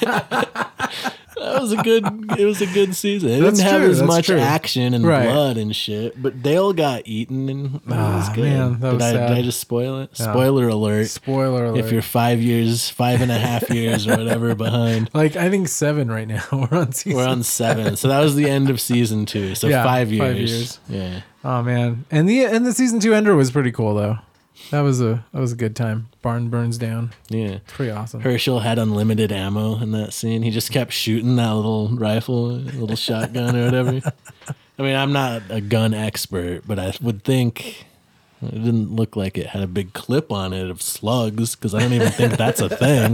A: It was a good season. It
B: That's
A: didn't have
B: true,
A: as
B: that's
A: much
B: true.
A: action and
B: Right.
A: blood and shit, but Dale got eaten and it was good.
B: man, that was
A: did
B: sad.
A: I just spoil it? Spoiler alert.
B: Spoiler alert.
A: If you're 5.5 years or whatever behind.
B: like, I think 7 right now. We're on season.
A: We're on 7. So that was the end of season 2. So
B: Yeah,
A: 5 years.
B: 5 years.
A: Yeah.
B: Oh man, and the season 2 ender was pretty cool though. That was a good time. Barn burns down.
A: Yeah.
B: It's pretty awesome.
A: Herschel had unlimited ammo in that scene. He just kept shooting that little rifle, little shotgun or whatever. I mean, I'm not a gun expert, but I would think it didn't look like it had a big clip on it of slugs, because I don't even think that's a thing.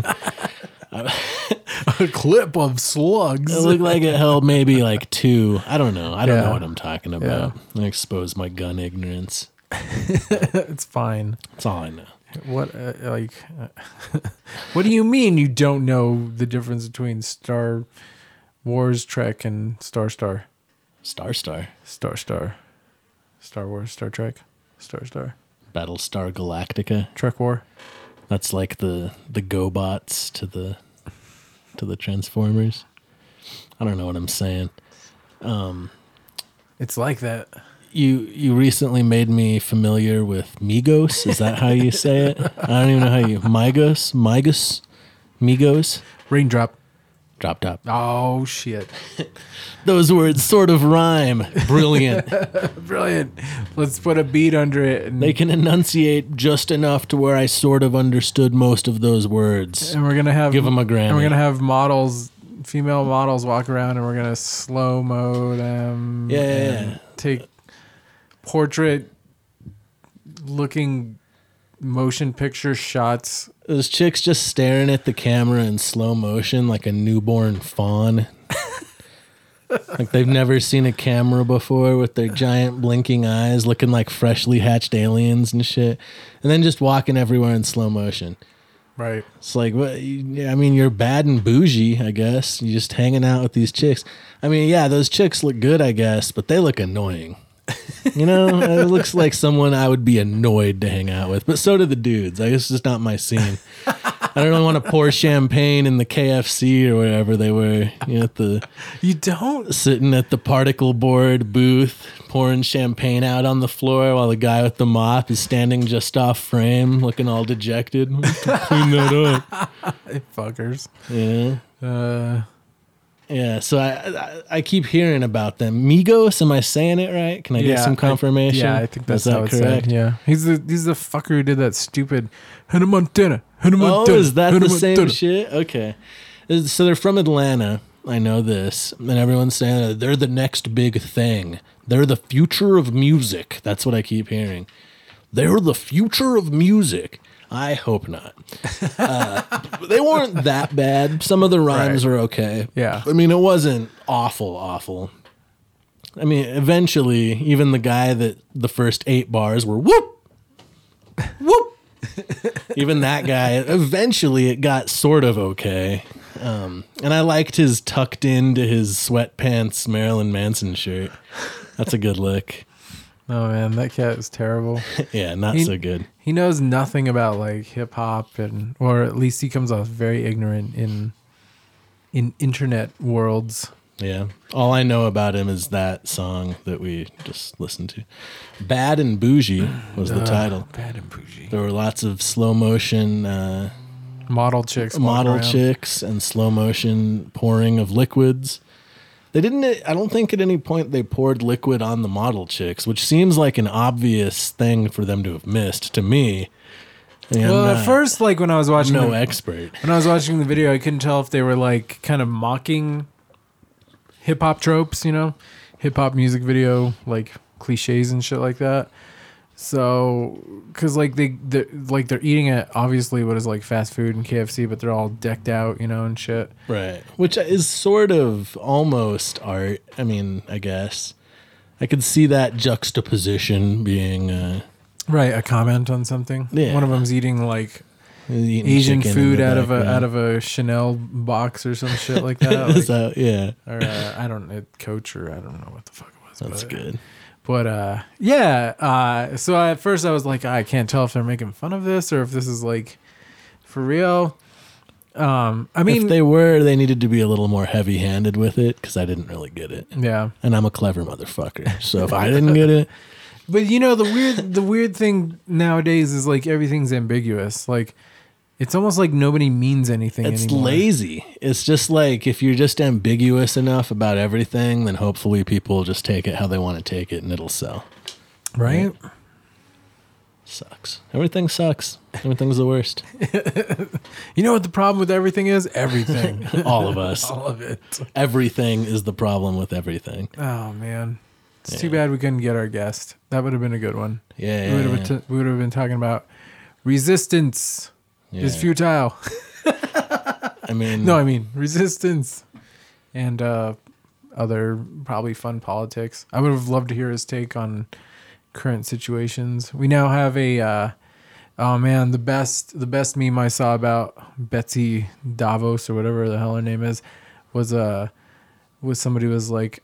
B: A clip of slugs.
A: It looked like it held maybe like 2. I don't know. I don't know what I'm talking about.
B: Yeah.
A: I expose my gun ignorance.
B: It's fine.
A: That's all I know.
B: What what do you mean you don't know the difference between Star Wars Trek and Star
A: Star.
B: Star Wars, Star Trek, Star
A: Battlestar Galactica.
B: Trek War?
A: That's like the GoBots to the Transformers. I don't know what I'm saying.
B: It's like that.
A: You recently made me familiar with Migos. Is that how you say it? I don't even know how you Migos.
B: Raindrop.
A: Drop top.
B: Oh shit.
A: Those words sort of rhyme. Brilliant.
B: Brilliant. Let's put a beat under it. And,
A: They can enunciate just enough to where I sort of understood most of those words.
B: and we're gonna have
A: Give 'em a Grammy.
B: And we're gonna have female models walk around, and we're gonna slow mo them.
A: Yeah,
B: and
A: yeah.
B: Take portrait looking motion picture shots.
A: Those chicks just staring at the camera in slow motion like a newborn fawn. Like they've never seen a camera before, with their giant blinking eyes looking like freshly hatched aliens and shit. And then just walking everywhere in slow motion.
B: Right.
A: It's like, I mean, you're bad and bougie, I guess. You're just hanging out with these chicks. I mean, yeah, those chicks look good, I guess, but they look annoying. You know, it looks like someone I would be annoyed to hang out with, but so do the dudes. I guess it's just not my scene. I don't really want to pour champagne in the KFC or wherever they were. You know,
B: You don't.
A: sitting at the particle board booth, pouring champagne out on the floor while the guy with the mop is standing just off frame, looking all dejected. Clean that up.
B: Fuckers.
A: Yeah. Yeah, so I keep hearing about them. Migos, am I saying it right? Can I get some confirmation?
B: I think that's
A: Is that
B: how it's
A: correct?
B: said. Yeah, he's the fucker who did that stupid Hannah Montana.
A: Oh, is that the same shit? Okay. So they're from Atlanta. I know this. And everyone's saying that they're the next big thing. They're the future of music. That's what I keep hearing. They're the future of music. I hope not. They weren't that bad. Some of the rhymes were okay.
B: Yeah.
A: I mean, it wasn't awful. I mean, eventually, even the guy that the first 8 bars were whoop, whoop. Even that guy, eventually it got sort of okay. And I liked his tucked into his sweatpants Marilyn Manson shirt. That's a good look.
B: Oh man, that cat is terrible.
A: Yeah, not so good.
B: He knows nothing about like hip hop or at least he comes off very ignorant in internet worlds.
A: Yeah. All I know about him is that song that we just listened to. Bad and Bougie was the title.
B: Bad and Bougie.
A: There were lots of slow motion
B: Model chicks. walking around.
A: chicks and slow motion pouring of liquids. They didn't, I don't think at any point they poured liquid on the model chicks, which seems like an obvious thing for them to have missed to me. And
B: Well,
A: I'm
B: at first, like when I was watching
A: no
B: the,
A: expert.
B: when I was watching the video, I couldn't tell if they were like kind of mocking hip hop tropes, you know, hip hop music video like cliches and shit like that. So, because like they're eating at obviously what is like fast food and KFC, but they're all decked out, you know, and shit.
A: Right. Which is sort of almost art. I mean, I guess. I could see that juxtaposition being
B: Right, a comment on something.
A: Yeah.
B: One of them's eating like
A: eating
B: Asian
A: chicken in
B: food
A: the
B: out
A: background.
B: of a Chanel box or some shit like that. Like,
A: So, yeah,
B: or I don't know, Coach or I don't know what the fuck it was.
A: that's
B: but,
A: good.
B: But yeah. So at first I was like, I can't tell if they're making fun of this or if this is like for real. I mean,
A: If they were, they needed to be a little more heavy-handed with it because I didn't really get it.
B: yeah.
A: And I'm a clever motherfucker. So if I didn't get it,
B: But you know the weird thing nowadays is like everything's ambiguous. Like it's almost like nobody means anything
A: it's
B: anymore.
A: lazy. It's just like if you're just ambiguous enough about everything, then hopefully people will just take it how they want to take it and it'll sell.
B: Right?
A: Sucks. Everything sucks. Everything's the worst.
B: You know what the problem with everything is? Everything.
A: All of us.
B: All of it.
A: Everything is the problem with everything.
B: Oh man. It's too bad we couldn't get our guest. That would have been a good one.
A: Yeah,
B: We would
A: yeah,
B: have we would have been talking about resistance is
A: yeah.
B: futile.
A: I mean,
B: No, I mean resistance and other probably fun politics. I would have loved to hear his take on current situations. We now have a oh man, the best meme I saw about Betsy Davos or whatever the hell her name is was somebody was like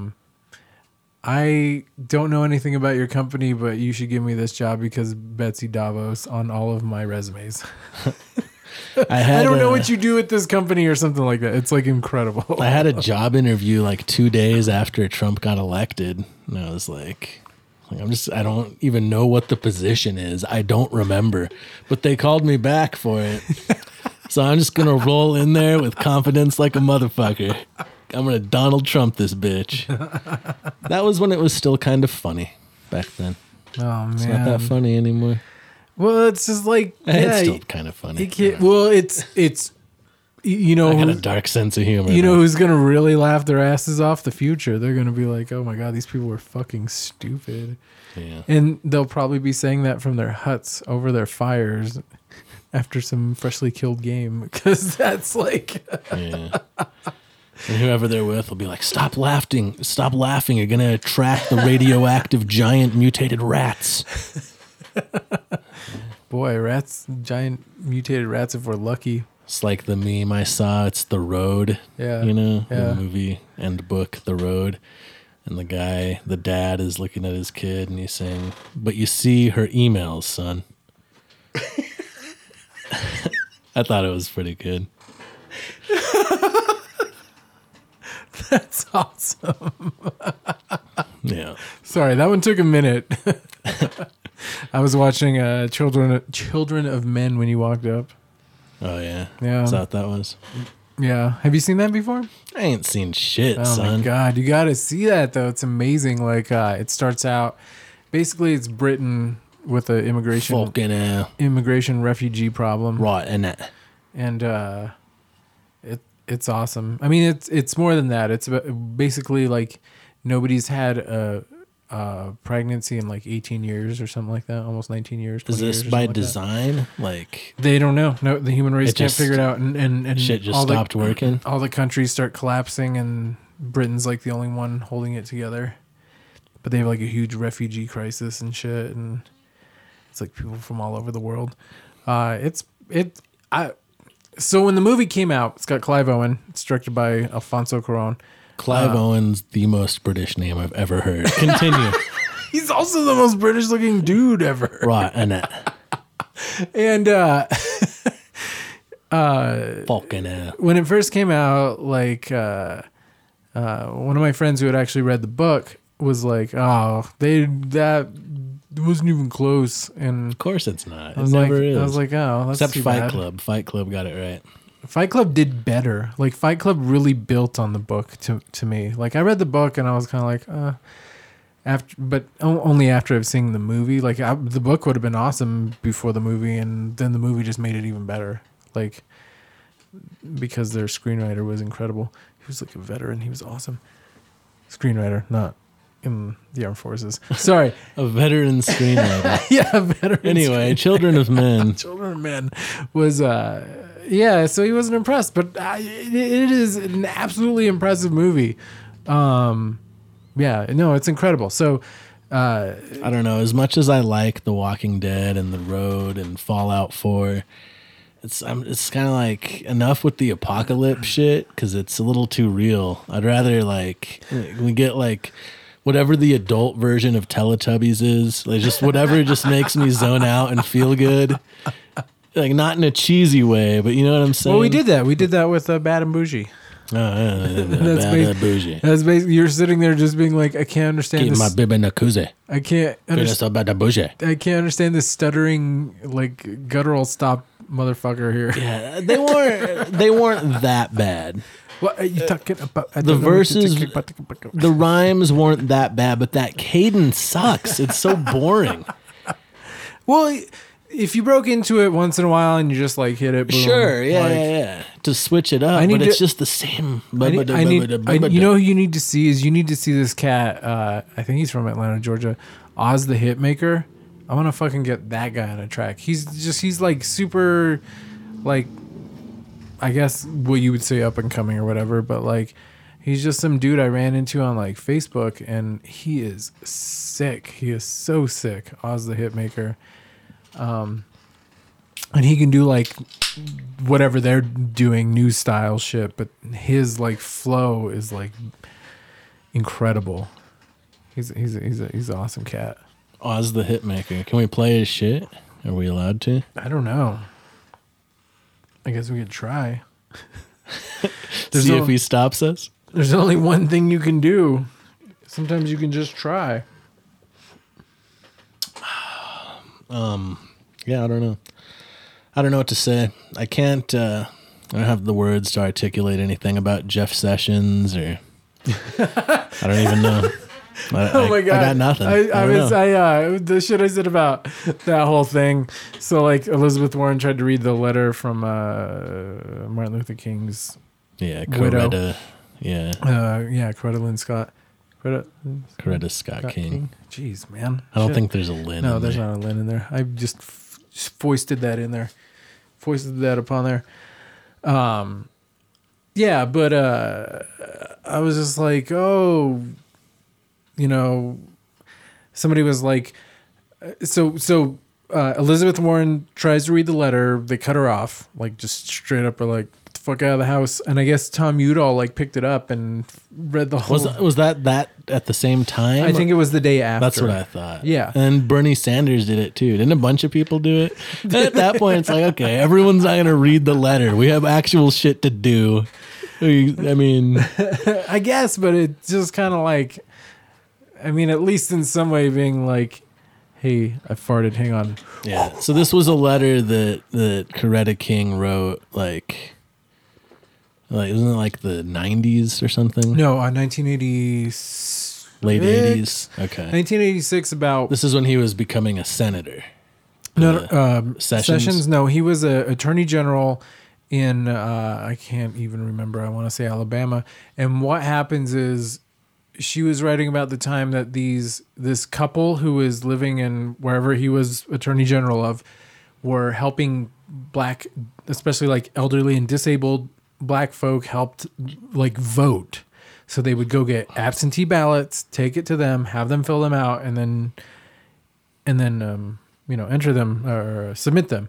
B: I don't know anything about your company, but you should give me this job because Betsy Davos on all of my resumes. I don't know what you do at this company or something like that. It's like incredible.
A: I had a job interview like 2 days after Trump got elected, and I was like I don't even know what the position is. I don't remember, but they called me back for it. So I'm just gonna roll in there with confidence like a motherfucker. I'm gonna Donald Trump this bitch. That was when it was still kind of funny back then.
B: Oh man,
A: It's not that funny anymore.
B: Well, it's just like
A: It's still kind of funny.
B: you can't, well, it's you know
A: I got a
B: who's-
A: dark sense of humor.
B: you know
A: though.
B: who's gonna really laugh their asses off? The future. They're gonna be like, oh my god, these people were fucking stupid,
A: Yeah.
B: and they'll probably be saying that from their huts over their fires after some freshly killed game because that's like
A: Yeah. And whoever they're with will be like, stop laughing. Stop laughing. You're going to attract the radioactive giant mutated rats.
B: boy, rats, giant mutated rats if we're lucky.
A: It's like the meme I saw. It's The Road.
B: Yeah.
A: You know,
B: Yeah.
A: the movie and book, The Road. And the dad is looking at his kid and he's saying, but you see her emails, son. I thought it was pretty good.
B: That's awesome.
A: Yeah.
B: Sorry, that one took a minute. I was watching Children of Men when you walked up.
A: Oh, yeah.
B: Yeah.
A: Is that what that was?
B: Yeah. Have you seen that before?
A: I ain't seen shit,
B: Oh
A: son.
B: my god, you got to see that though. It's amazing. Like it starts out basically it's Britain with a immigration refugee problem.
A: Right, and
B: And it's awesome. I mean, it's more than that. It's basically like nobody's had a pregnancy in like 18 years or something like that, almost 19 years.
A: Is
B: 20
A: this
B: years or
A: by
B: something like that.
A: design? Like
B: They don't know. No, the human race
A: It
B: can't
A: just-
B: figure it out, and
A: shit just
B: all
A: stopped working?
B: All the countries start collapsing, and Britain's like the only one holding it together. But they have like a huge refugee crisis and shit, and it's like people from all over the world. So when the movie came out, it's got Clive Owen. It's directed by Alfonso Cuarón.
A: Clive Owen's the most British name I've ever heard. Continue.
B: He's also the most British looking dude ever.
A: Right, Annette.
B: And
A: Fucking hell.
B: when it first came out, like one of my friends who had actually read the book was like, "Oh, that wasn't even close." And
A: Of course it's not.
B: I
A: It
B: was
A: never
B: like,
A: is.
B: I was like, "Oh, that's
A: Except
B: too
A: Fight
B: bad."
A: Club. Fight Club got it right.
B: Fight Club did better. Like Fight Club really built on the book to me. Like I read the book and I was kind of like, only after I've seen the movie. Like the book would have been awesome before the movie, and then the movie just made it even better. Like because their screenwriter was incredible. He was like a veteran. He was awesome. Screenwriter, not in the armed forces. Sorry.
A: A veteran screenwriter.
B: Yeah, veteran.
A: Anyway, Children of Men.
B: Children of Men was yeah, so he wasn't impressed, but it is an absolutely impressive movie. Yeah, no, it's incredible. So
A: I don't know. As much as I like The Walking Dead and The Road and Fallout 4, it's kind of like enough with the apocalypse shit because it's a little too real. I'd rather like we get like whatever the adult version of Teletubbies is, like just whatever just makes me zone out and feel good. Like not in a cheesy way, but you know what I'm saying.
B: well, we did that. We did that with Bad and Bougie.
A: Oh, yeah,
B: That's
A: bad bougie.
B: That's basically you're sitting there just being like, I can't understand
A: Keep
B: this.
A: my bib in the koozie.
B: I can't
A: Good
B: understand.
A: stuff about the bougie.
B: I can't understand this stuttering like guttural stop motherfucker here.
A: Yeah, they weren't that bad.
B: What are you talking about? I
A: The
B: don't know what you're
A: verses,
B: talking about.
A: the rhymes weren't that bad, but that cadence sucks. It's so boring.
B: Well, if you broke into it once in a while and you just like hit it, boom,
A: Sure, yeah,
B: like,
A: yeah. To switch it up,
B: I need
A: but it's
B: to-
A: just the same.
B: you know who you need to see is you need to see this cat. I think he's from Atlanta, Georgia. Oz the Hitmaker. I want to fucking get that guy on a track. He's like super, like, I guess what you would say up and coming or whatever, but like, he's just some dude I ran into on like Facebook, and he is sick. He is so sick. Oz the Hitmaker. And he can do like whatever they're doing, new style shit, but his like flow is like incredible. He's an awesome cat.
A: Oz the Hitmaker. Can we play his shit? Are we allowed to?
B: I don't know. I guess we could try.
A: See if he stops us?
B: There's only one thing you can do. Sometimes you can just try.
A: Yeah, I don't know. I don't know what to say. I can't. I don't have the words to articulate anything about Jeff Sessions or. I don't even know.
B: Oh my god!
A: I got nothing. I don't know.
B: The shit I said about that whole thing. So like Elizabeth Warren tried to read the letter from Martin Luther King's
A: Yeah,
B: widow.
A: Coretta. Yeah,
B: Coretta Lynn Scott.
A: Coretta Scott King.
B: Jeez, man.
A: I don't
B: Shit.
A: think there's a Lynn.
B: No,
A: in
B: there's
A: there.
B: not a Lynn in there. I just foisted that in there. Foisted that upon there. Yeah, but I was just like, oh, you know, somebody was like, so Elizabeth Warren tries to read the letter. They cut her off, like just straight up, are like, get the fuck out of the house. And I guess Tom Udall like picked it up and read the whole.
A: Was that at the same time?
B: I think it was the day after.
A: That's what I thought.
B: Yeah.
A: And Bernie Sanders did it too. Didn't a bunch of people do it? And at that point, it's like, okay, everyone's not going to read the letter. We have actual shit to do. I mean,
B: I guess, but it's just kind of like, I mean, at least in some way being like, hey, I farted, hang on.
A: yeah. So this was a letter that Coretta King wrote, like isn't it like the 90s or something?
B: No, 1980.
A: Late 80s. Okay.
B: 1986 about.
A: This is when he was becoming a senator.
B: No,
A: Sessions?
B: Sessions. No, he was a attorney general in I can't even remember. I want to say Alabama. And what happens is she was writing about the time that this couple who was living in wherever he was attorney general of were helping black, especially like elderly and disabled black folk, helped like vote. So they would go get absentee ballots, take it to them, have them fill them out, and then enter them or submit them.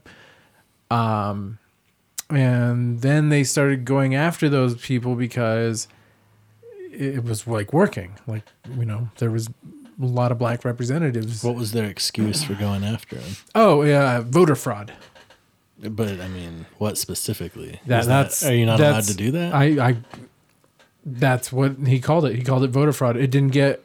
B: And then they started going after those people because it was like working. Like, there was a lot of black representatives.
A: What was their excuse for going after him?
B: Oh, yeah, voter fraud.
A: But I mean, what specifically?
B: Are
A: you not allowed to do that?
B: That's what he called it. He called it voter fraud. It didn't get.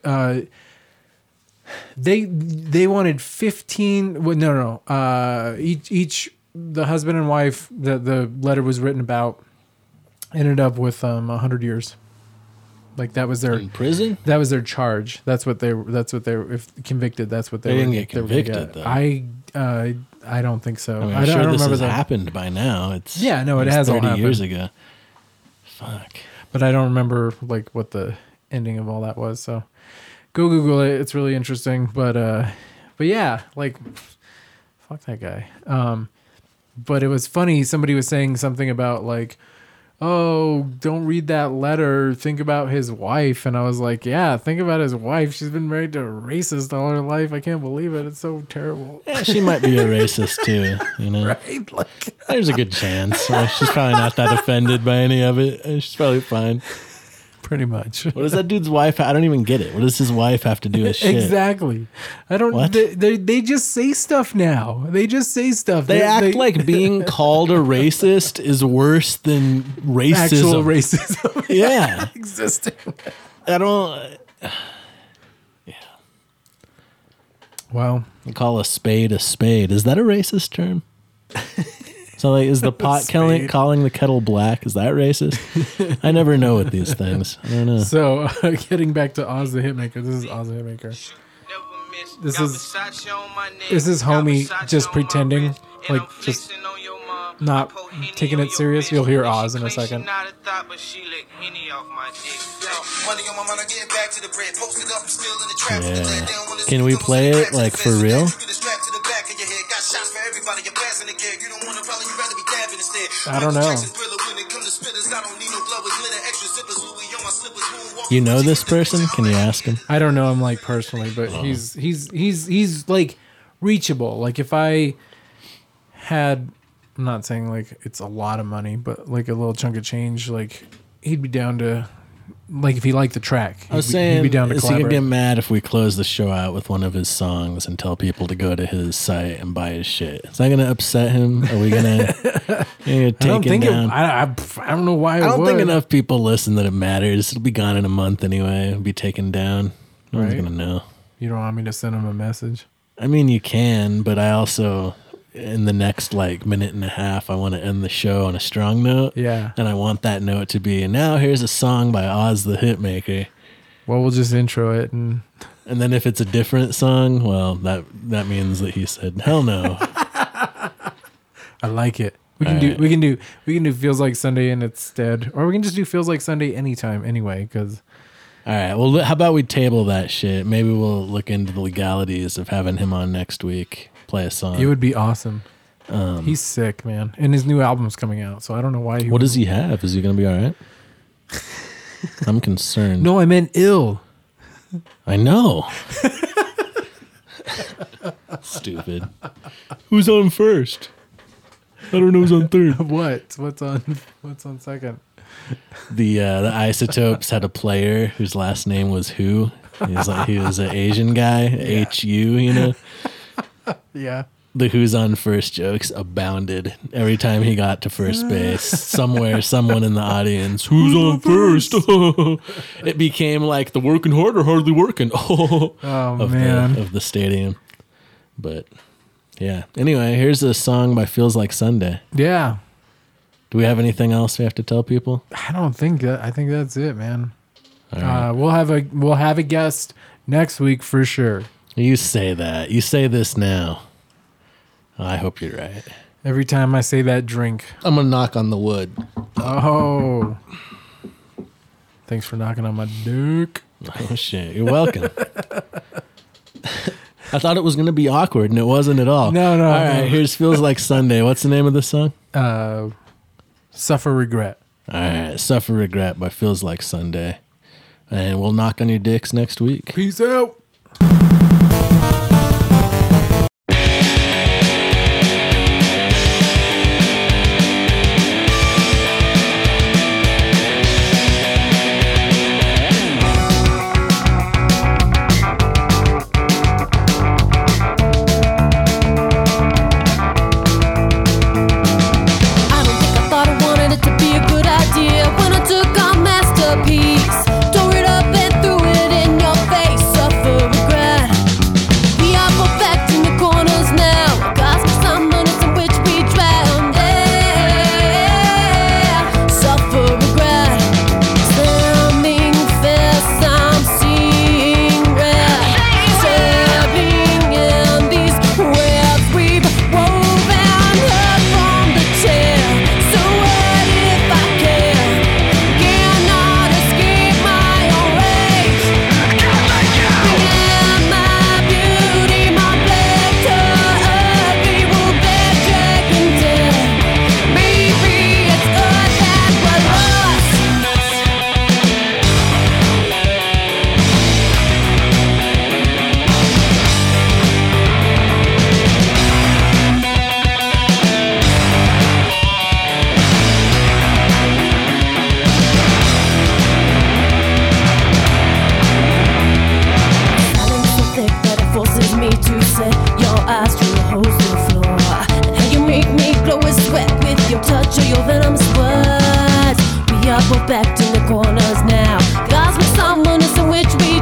B: They wanted 15. Well, no. Each the husband and wife that the letter was written about ended up with 100 years. Like that was their
A: in prison.
B: That was their charge. That's what they if convicted. That's what
A: they didn't get convicted though.
B: I don't think so.
A: I mean, I'm sure
B: don't
A: this
B: remember
A: has
B: that.
A: Happened by now. It
B: has
A: 30 years ago. Fuck.
B: But I don't remember like what the ending of all that was. So go Google it. It's really interesting. But yeah, like fuck that guy. But it was funny. Somebody was saying something about like, oh, don't read that letter. Think about his wife. And I was like, yeah, think about his wife. She's been married to a racist all her life. I can't believe it. It's so terrible.
A: Yeah, she might be a racist too.
B: Right? Like,
A: there's a good chance. She's probably not that offended by any of it. She's probably fine.
B: Pretty much.
A: What does that dude's wife? I don't even get it. What does his wife have to do with shit?
B: Exactly. I don't.
A: What?
B: They just say stuff now. They just say stuff.
A: They act like being called a racist is worse than racism.
B: Actual racism.
A: Yeah.
B: Existing.
A: I don't. Yeah.
B: Well,
A: They call a spade a spade. Is that a racist term? So, like, is the pot calling the kettle black? Is that racist? I never know with these things. I don't know.
B: So, getting back to Oz the Hitmaker. This is Oz the Hitmaker. This is homie just pretending, like just not taking it serious. You'll hear Oz in a second.
A: Yeah. Can we play it like for real?
B: I don't know.
A: You know this person? Can you ask him?
B: I don't know him like personally, but he's like reachable. Like if I had, I'm not saying like it's a lot of money, but like a little chunk of change, like he'd be down to, like if he liked the track,
A: I was saying,
B: he'd be down to
A: is he gonna
B: collaborate.
A: get mad if we close the show out with one of his songs and tell people to go to his site and buy his shit? Is that gonna upset him? Are we gonna take
B: I don't
A: him
B: think
A: down?
B: I don't know why.
A: I don't
B: would.
A: think enough people listen that it matters. It'll be gone in a month anyway. It'll be taken down. No one's
B: Right.
A: gonna know.
B: You don't want me to send him a message?
A: I mean, you can, but I also, in the next like minute and a half, I want to end the show on a strong note.
B: Yeah.
A: And I want that note to be, now here's a song by Oz the Hitmaker.
B: Well, we'll just intro it and.
A: And then if it's a different song, well, that means that he said, hell no.
B: I like it. We
A: All
B: can
A: right.
B: do Feels Like Sunday instead, or we can just do Feels Like Sunday anytime anyway. Because
A: All right. Well, how about we table that shit? Maybe we'll look into the legalities of having him on next week, play a song.
B: it would be awesome. He's sick, man, and his new album's coming out, so I don't know why.
A: What does he have? Is he going to be all right? I'm concerned.
B: No, I meant ill.
A: I know. Stupid. Who's on first? I don't know who's on third.
B: What's on second?
A: The Isotopes had a player whose last name was Who. He was an Asian guy, HU, you know.
B: Yeah.
A: The Who's on first jokes abounded every time he got to first base. Somewhere, someone in the audience, who's on first? It became like the working hard or hardly working of the stadium. But yeah. Anyway, here's a song by Feels Like Sunday.
B: Yeah.
A: Do we have anything else we have to tell people?
B: I don't think that. I think that's it, man.
A: All right.
B: We'll have a guest next week for sure.
A: You say that. You say this now. I hope you're right.
B: Every time I say that, drink.
A: I'm gonna knock on the wood.
B: Oh. Thanks for knocking on my dick.
A: Oh shit! You're welcome. I thought it was gonna be awkward, and it wasn't at all.
B: No.
A: All right, here's "Feels Like Sunday." What's the name of the song?
B: Suffer Regret.
A: All right, "Suffer Regret" by Feels Like Sunday, and we'll knock on your dicks next week.
B: Peace out.
C: I don't think I thought I wanted it to be a good idea when I took our masterpiece, tore it up and threw it in your face. Suffer regret. We are perfect in the corners now. Cosmic summons in which we drown. Yeah. Suffer regret. Standing fast, I'm seeing red. Stabbing in these webs we've woven up from the chair. So what if I care? Cannot escape my own rage. Bringing my beauty, my black to ugly will bear dragon dead. Maybe it's good that we're lost. Silence so thick that it forces me to set your eyes to the holes in the floor. And how you make me glow with sweat with your touch or your venomous words. We are both back in the corners now. Cosmic summons in which we